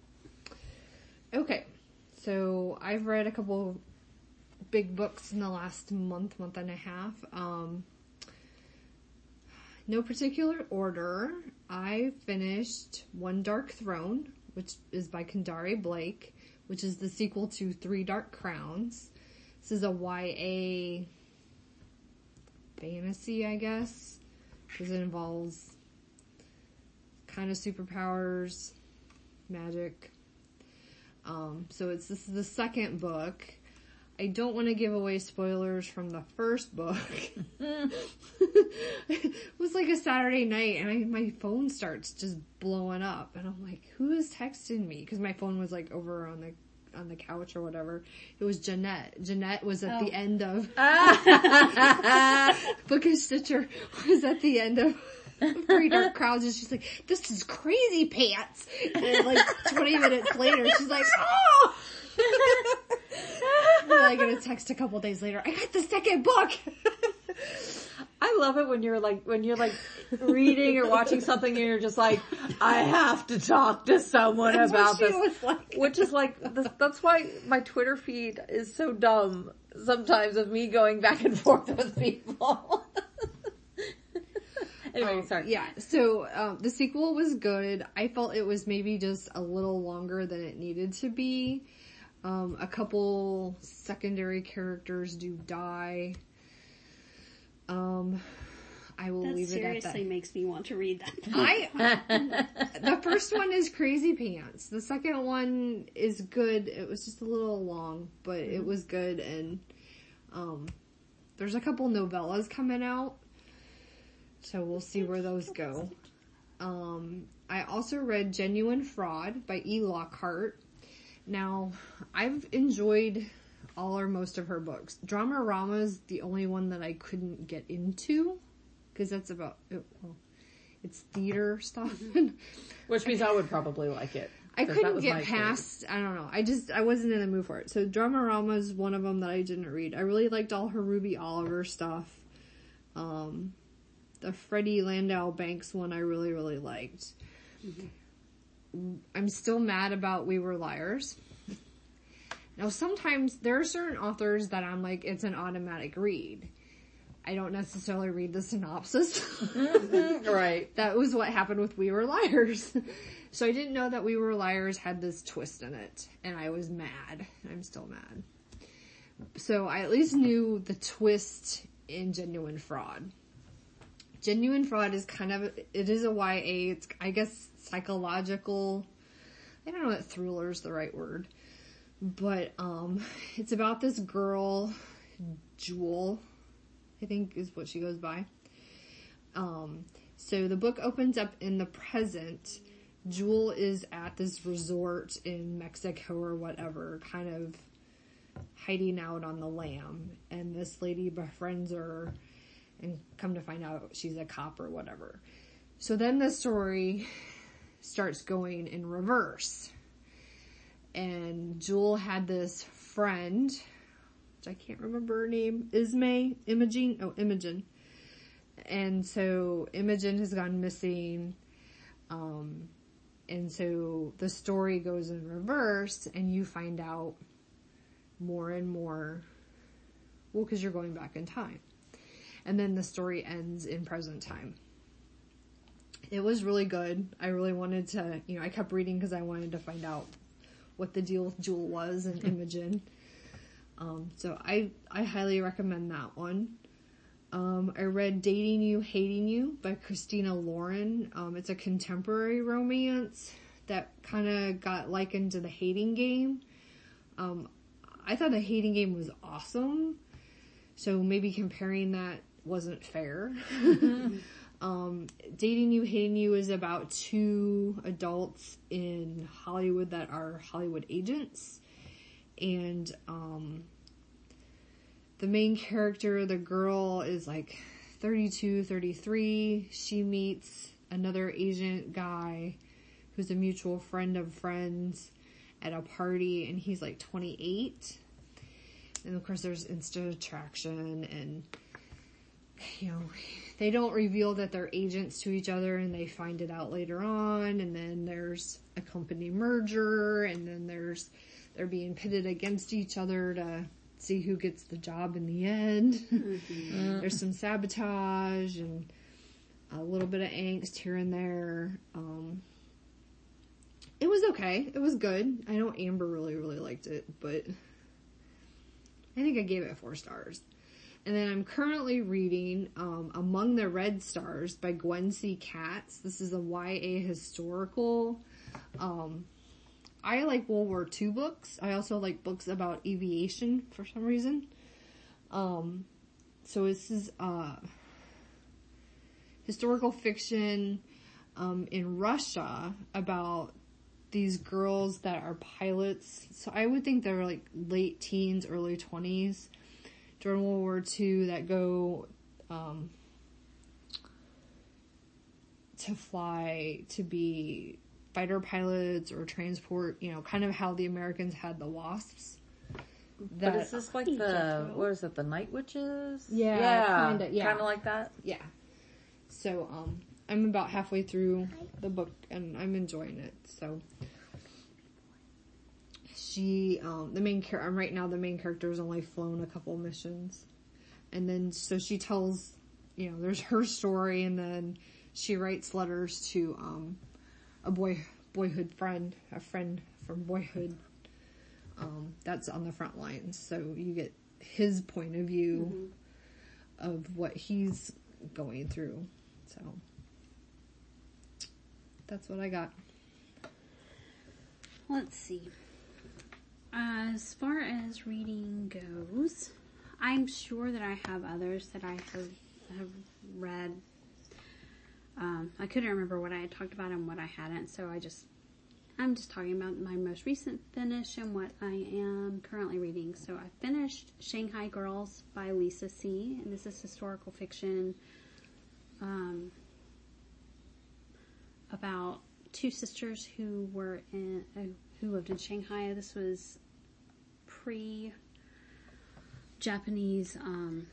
Okay. So I've read a couple big books in the last month, month and a half. Um, no particular order. I finished One Dark Throne, which is by Kendare Blake, which is the sequel to Three Dark Crowns. This is a Y A fantasy, I guess, because it involves kind of superpowers, magic. Um, so it's this is the second book. I don't want to give away spoilers from the first book. It was like a Saturday night and I, my phone starts just blowing up and I'm like, who is texting me? Because my phone was like over on the on the couch or whatever. It was Jeanette. Jeanette was at oh. the end of Bookish Stitcher was at the end of Three Dark Crowns, and she's like, this is crazy pants. And then like twenty minutes later, she's like, oh! And then I get a text a couple days later, I got the second book.
I love it when you're like, when you're like reading or watching something and you're just like, I have to talk to someone that's about this. Was like. Which is like, this, that's why my Twitter feed is so dumb sometimes of me going back and forth with people. Anyway,
um,
sorry.
Yeah, so um, the sequel was good. I felt it was maybe just a little longer than it needed to be. Um, a couple secondary characters do die. Um, I will
that
leave it at that.
seriously makes me want to read that.
I the first one is Crazy Pants. The second one is good. It was just a little long, but mm-hmm. it was good. And um, there's a couple novellas coming out. So we'll see where those go. Um, I also read Genuine Fraud by E. Lockhart. Now, I've enjoyed all or most of her books. Dramarama is the only one that I couldn't get into. Because that's about, it, well, it's theater stuff.
Which means I would probably like it.
I couldn't get past, favorite. I don't know. I just, I wasn't in the mood for it. So Dramarama is one of them that I didn't read. I really liked all her Ruby Oliver stuff. Um... The Freddie Landau Banks one I really, really liked. Mm-hmm. I'm still mad about We Were Liars. Now, sometimes there are certain authors that I'm like, it's an automatic read. I don't necessarily read the synopsis.
Mm-hmm. Right.
That was what happened with We Were Liars. So I didn't know that We Were Liars had this twist in it. And I was mad. I'm still mad. So I at least knew the twist in Genuine Fraud. Genuine Fraud is kind of, it is a Y A, it's, I guess, psychological, I don't know that thriller is the right word, but, um, it's about this girl, Jewel, I think is what she goes by. Um, so the book opens up in the present. Jewel is at this resort in Mexico or whatever, kind of hiding out on the lam, and this lady befriends her, and come to find out she's a cop or whatever. So then the story starts going in reverse. And Jewel had this friend, which I can't remember her name, Ismay, Imogen, oh, Imogen. And so Imogen has gone missing. Um, and so the story goes in reverse and you find out more and more, well, because you're going back in time. And then the story ends in present time. It was really good. I really wanted to, you know, I kept reading because I wanted to find out what the deal with Jewel was and Imogen. Um, so I, I highly recommend that one. Um, I read Dating You, Hating You by Christina Lauren. Um, it's a contemporary romance that kind of got likened to The Hating Game. Um, I thought The Hating Game was awesome. So maybe comparing that wasn't fair. Mm-hmm. um, Dating You, Hating You is about two adults in Hollywood that are Hollywood agents. And, um, the main character, the girl, is like thirty-two, thirty-three. She meets another agent guy who's a mutual friend of friends. at a party, and he's like twenty-eight. And of course there's instant attraction, and, you know, they don't reveal that they're agents to each other, and they find it out later on, and then there's a company merger, and then there's, they're being pitted against each other to see who gets the job in the end. Mm-hmm. There's some sabotage, and a little bit of angst here and there. Um, it was okay. It was good. I know Amber really, really liked it, but I think I gave it four stars. And then I'm currently reading um, Among the Red Stars by Gwen C. Katz. This is a Y A historical. Um, I like World War Two books. I also like books about aviation for some reason. Um, so this is uh, historical fiction um, in Russia about these girls that are pilots. So I would think they're like late teens, early twenties during World War Two that go um, to fly to be fighter pilots or transport, you know, kind of how the Americans had the Wasps.
That, but is this like the, what is it, the Night Witches?
Yeah,
yeah,
kind of, yeah.
Kind of like that?
Yeah. So, um, I'm about halfway through the book, and I'm enjoying it, so. She, um, the main character, right now the main character has only flown a couple missions. And then, so she tells, you know, there's her story, and then she writes letters to, um, a boy, boyhood friend, a friend from boyhood, um, that's on the front lines. So you get his point of view mm-hmm. of what he's going through. So that's what I got.
Let's see. As far as reading goes, I'm sure that I have others that I have, have read. Um, I couldn't remember what I had talked about and what I hadn't, so I just, I'm just talking about my most recent finish and what I am currently reading. So I finished Shanghai Girls by Lisa C., and this is historical fiction um, about two sisters who were in, uh, who lived in Shanghai. This was pre-Japanese um,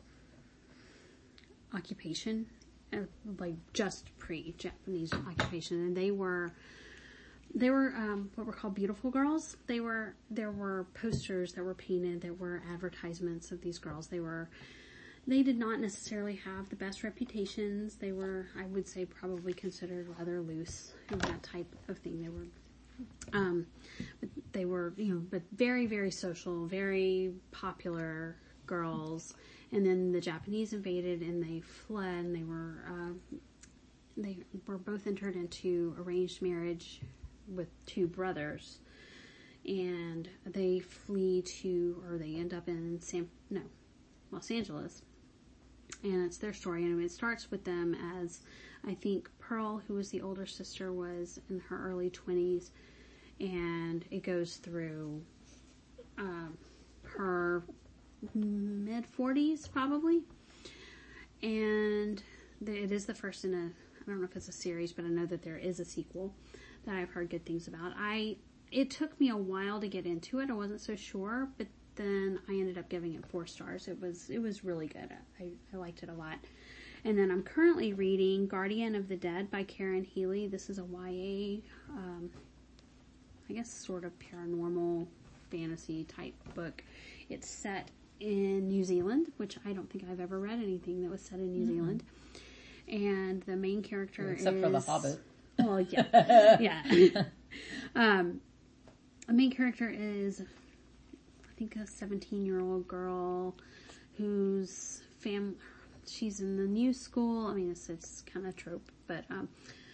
occupation. Uh, like just pre-Japanese occupation, and they were they were um, what were called beautiful girls. They were there were posters that were painted, there were advertisements of these girls. They were they did not necessarily have the best reputations. They were, I would say, probably considered rather loose and that type of thing. They were um, but they were you know but very very social, very popular girls. And then the Japanese invaded, and they fled, and they were uh, they were both entered into arranged marriage with two brothers, and they flee to, or they end up in San no Los Angeles, and it's their story. And it starts with them as, I think Pearl, who was the older sister, was in her early twenties, and it goes through um, her mid forties probably, and the, it is the first in a, I don't know if it's a series, but I know that there is a sequel that I've heard good things about. I it took me a while to get into it. I wasn't so sure, but then I ended up giving it four stars. It was it was really good. I, I liked it a lot. And then I'm currently reading Guardian of the Dead by Karen Healy. This is a Y A, um, I guess sort of paranormal fantasy type book. It's set in New Zealand, which I don't think I've ever read anything that was set in New mm-hmm. Zealand. And the main character
Except
is...
for The Hobbit.
Well, yeah. yeah. um, the main character is, I think, a seventeen-year-old girl whose fam... She's in the new school. I mean, it's, it's kind of trope, but um,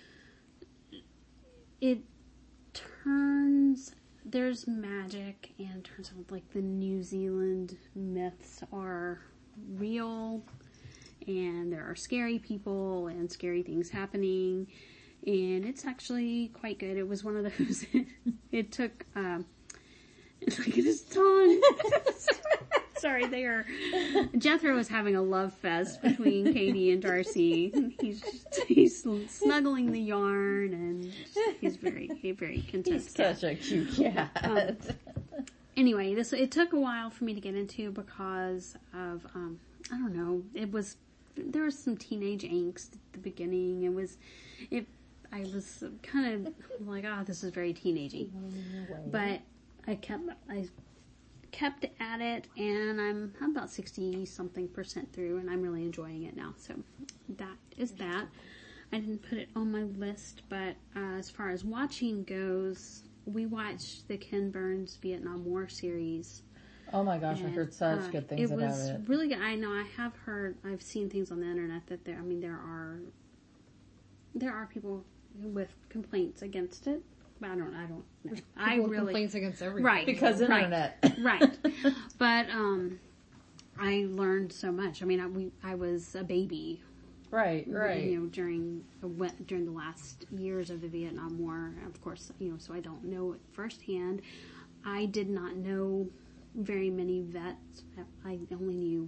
it turns... There's magic, and turns out like the New Zealand myths are real, and there are scary people and scary things happening, and it's actually quite good. It was one of those, it took, um, it's like it is done. Sorry, they are. Jethro is having a love fest between Katie and Darcy. He's just, he's snuggling the yarn, and he's very, he's very content.
He's such a cute cat.
Um, anyway, this it took a while for me to get into because of um, I don't know. It was there was some teenage angst at the beginning. It was it. I was kind of like, oh, this is very teenagey, but I kept I. kept at it, and I'm about sixty something percent through, and I'm really enjoying it now. So that is that. I didn't put it on my list, but uh, as far as watching goes, we watched the Ken Burns Vietnam War series.
Oh my gosh,
and,
I heard such
uh,
good things
it
about
was
it.
really good. I know I have heard, I've seen things on the internet that there, I mean, there are, there are people with complaints against it. I don't. I don't know. I
People with
really
complaints against everything.
right
Because
right,
internet.
right. But um, I learned so much. I mean, I, we I was a baby,
Right, right.
you know, during the during the last years of the Vietnam War. Of course, you know, so I don't know it firsthand. I did not know very many vets. I only knew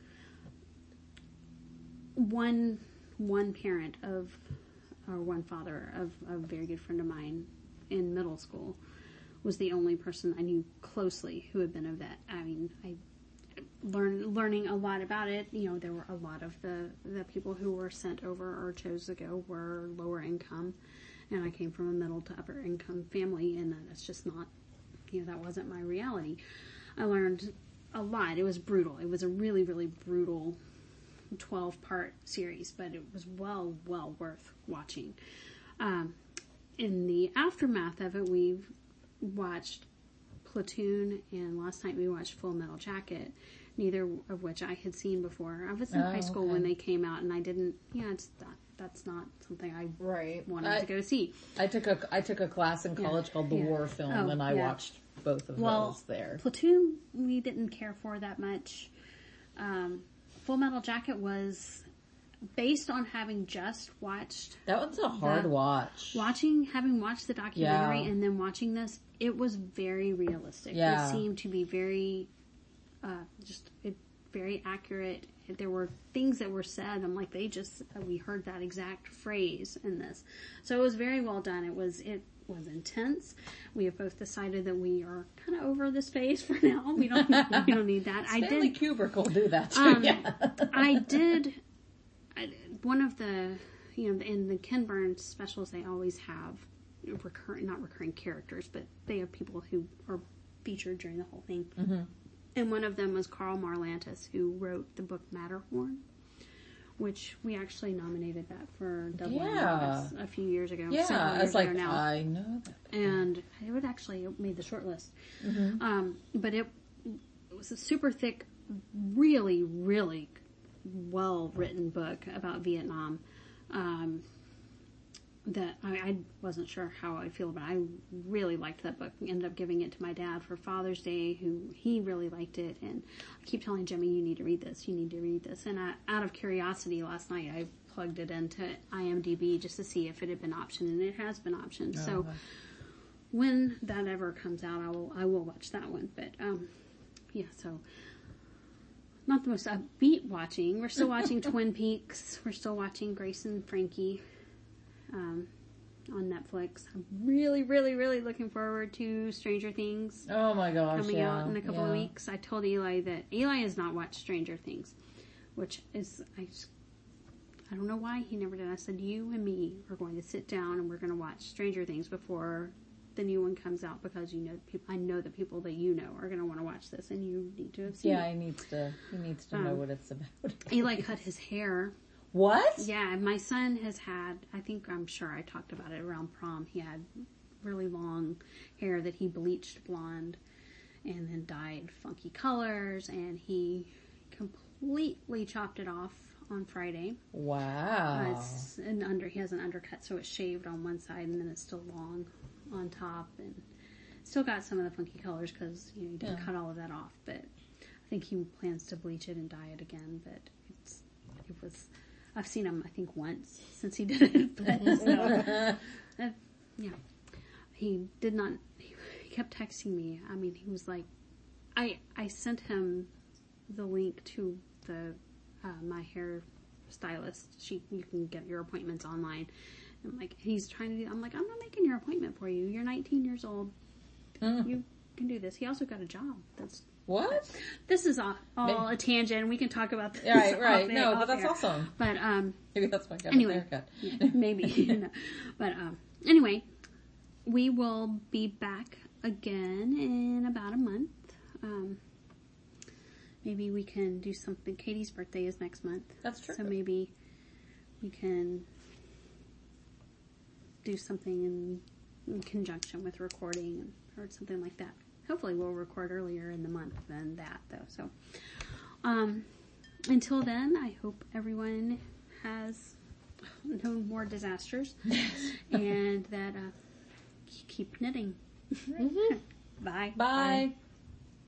one one parent of, or one father of a very good friend of mine in middle school was the only person I knew closely who had been a vet. I mean, I learned learning a lot about it. You know, there were a lot of the, the people who were sent over or chose to go were lower income, and I came from a middle to upper income family, and that's just not, you know, that wasn't my reality. I learned a lot. It was brutal. It was a really, really brutal twelve part series, but it was well, well worth watching. Um, in the aftermath of it, we've watched Platoon, and last night we watched Full Metal Jacket, neither of which I had seen before. I was in
Oh,
high school
okay.
when they came out, and I didn't, yeah, it's that, that's not something I
Right.
wanted
I-
to go see.
I took a I took a class in college
Yeah,
called The
yeah.
War Film,
Oh,
and I
yeah.
watched both of
Well,
those there.
Platoon, we didn't care for that much. Um, Full Metal Jacket was based on having just watched,
That one's a hard
the-
watch.
watching, having watched the documentary
Yeah.
and then watching this, it was very realistic.
Yeah.
It seemed to be very, uh, just it, very accurate. There were things that were said. I'm like, they just, we heard that exact phrase in this. So it was very well done. It was, it was intense. We have both decided that we are kind of over this phase for now. We don't, we don't need that. I
Stanley
did,
Kubrick will do that too.
um,
yeah.
I did, I, one of the, you know, in the Ken Burns specials, they always have recurring, not recurring characters, but they have people who are featured during the whole thing.
Mm-hmm.
And one of them was Carl Marlantis, who wrote the book Matterhorn, which we actually nominated that for Dublin
Yeah.
Awards a few years ago.
Yeah,
several
I
years
was like,
ago now.
I know that.
And it would actually it made the short list.
Mm-hmm.
Um, but it, it was a super thick, really, really well written book about Vietnam. Um, that I, I wasn't sure how I'd feel about it. I really liked that book. We ended up giving it to my dad for Father's Day, who he really liked it. And I keep telling Jimmy, you need to read this, you need to read this. And I, out of curiosity, last night I plugged it into IMDb just to see if it had been optioned, and it has been optioned. So
Uh-huh.
when that ever comes out, I will I will watch that one. But um, yeah, so not the most upbeat watching. We're still watching Twin Peaks. We're still watching Grace and Frankie um, on Netflix. I'm really, really, really looking forward to Stranger Things
Oh my gosh,
coming
yeah,
out in a couple
yeah.
of weeks. I told Eli that Eli has not watched Stranger Things, which is I just, I don't know why he never did. I said, you and me are going to sit down and we're going to watch Stranger Things before the new one comes out, because you know people, I know the people that you know are going to want to watch this, and you need to have seen
Yeah,
it.
he needs to. He needs to know
Um,
what it's about.
Eli cut his hair.
What?
Yeah, my son has had, I think, I'm sure I talked about it around prom. He had really long hair that he bleached blonde and then dyed funky colors, and he completely chopped it off on Friday.
Wow.
Uh, it's an under, he has an undercut, so it's shaved on one side and then it's still long on top, and still got some of the funky colors because, you know, he didn't
Yeah.
cut all of that off, but I think he plans to bleach it and dye it again. But it's, it was, I've seen him I think once since he did it, but so, uh, yeah, he did not, he, he kept texting me. I mean, he was like, I, I sent him the link to the uh, my hair stylist. She you can get your appointments online. I'm like, he's trying to do. I'm like, I'm not making your appointment for you. You're nineteen years old.
Mm.
You can do this. He also got a job. That's
What?
This is all, all a tangent. We can talk about this.
Right, right.
off
No,
air,
but that's
off air.
awesome.
But um,
Maybe that's why I got
anyway,
a haircut.
yeah, maybe. no. But um, anyway, we will be back again in about a month. Um, maybe we can do something. Katie's birthday is next month.
That's true.
So maybe we can do something in, in conjunction with recording or something like that. Hopefully we'll record earlier in the month than that, though. So, um, until then, I hope everyone has no more disasters and that uh, keep knitting.
Mm-hmm.
Bye.
Bye. Bye.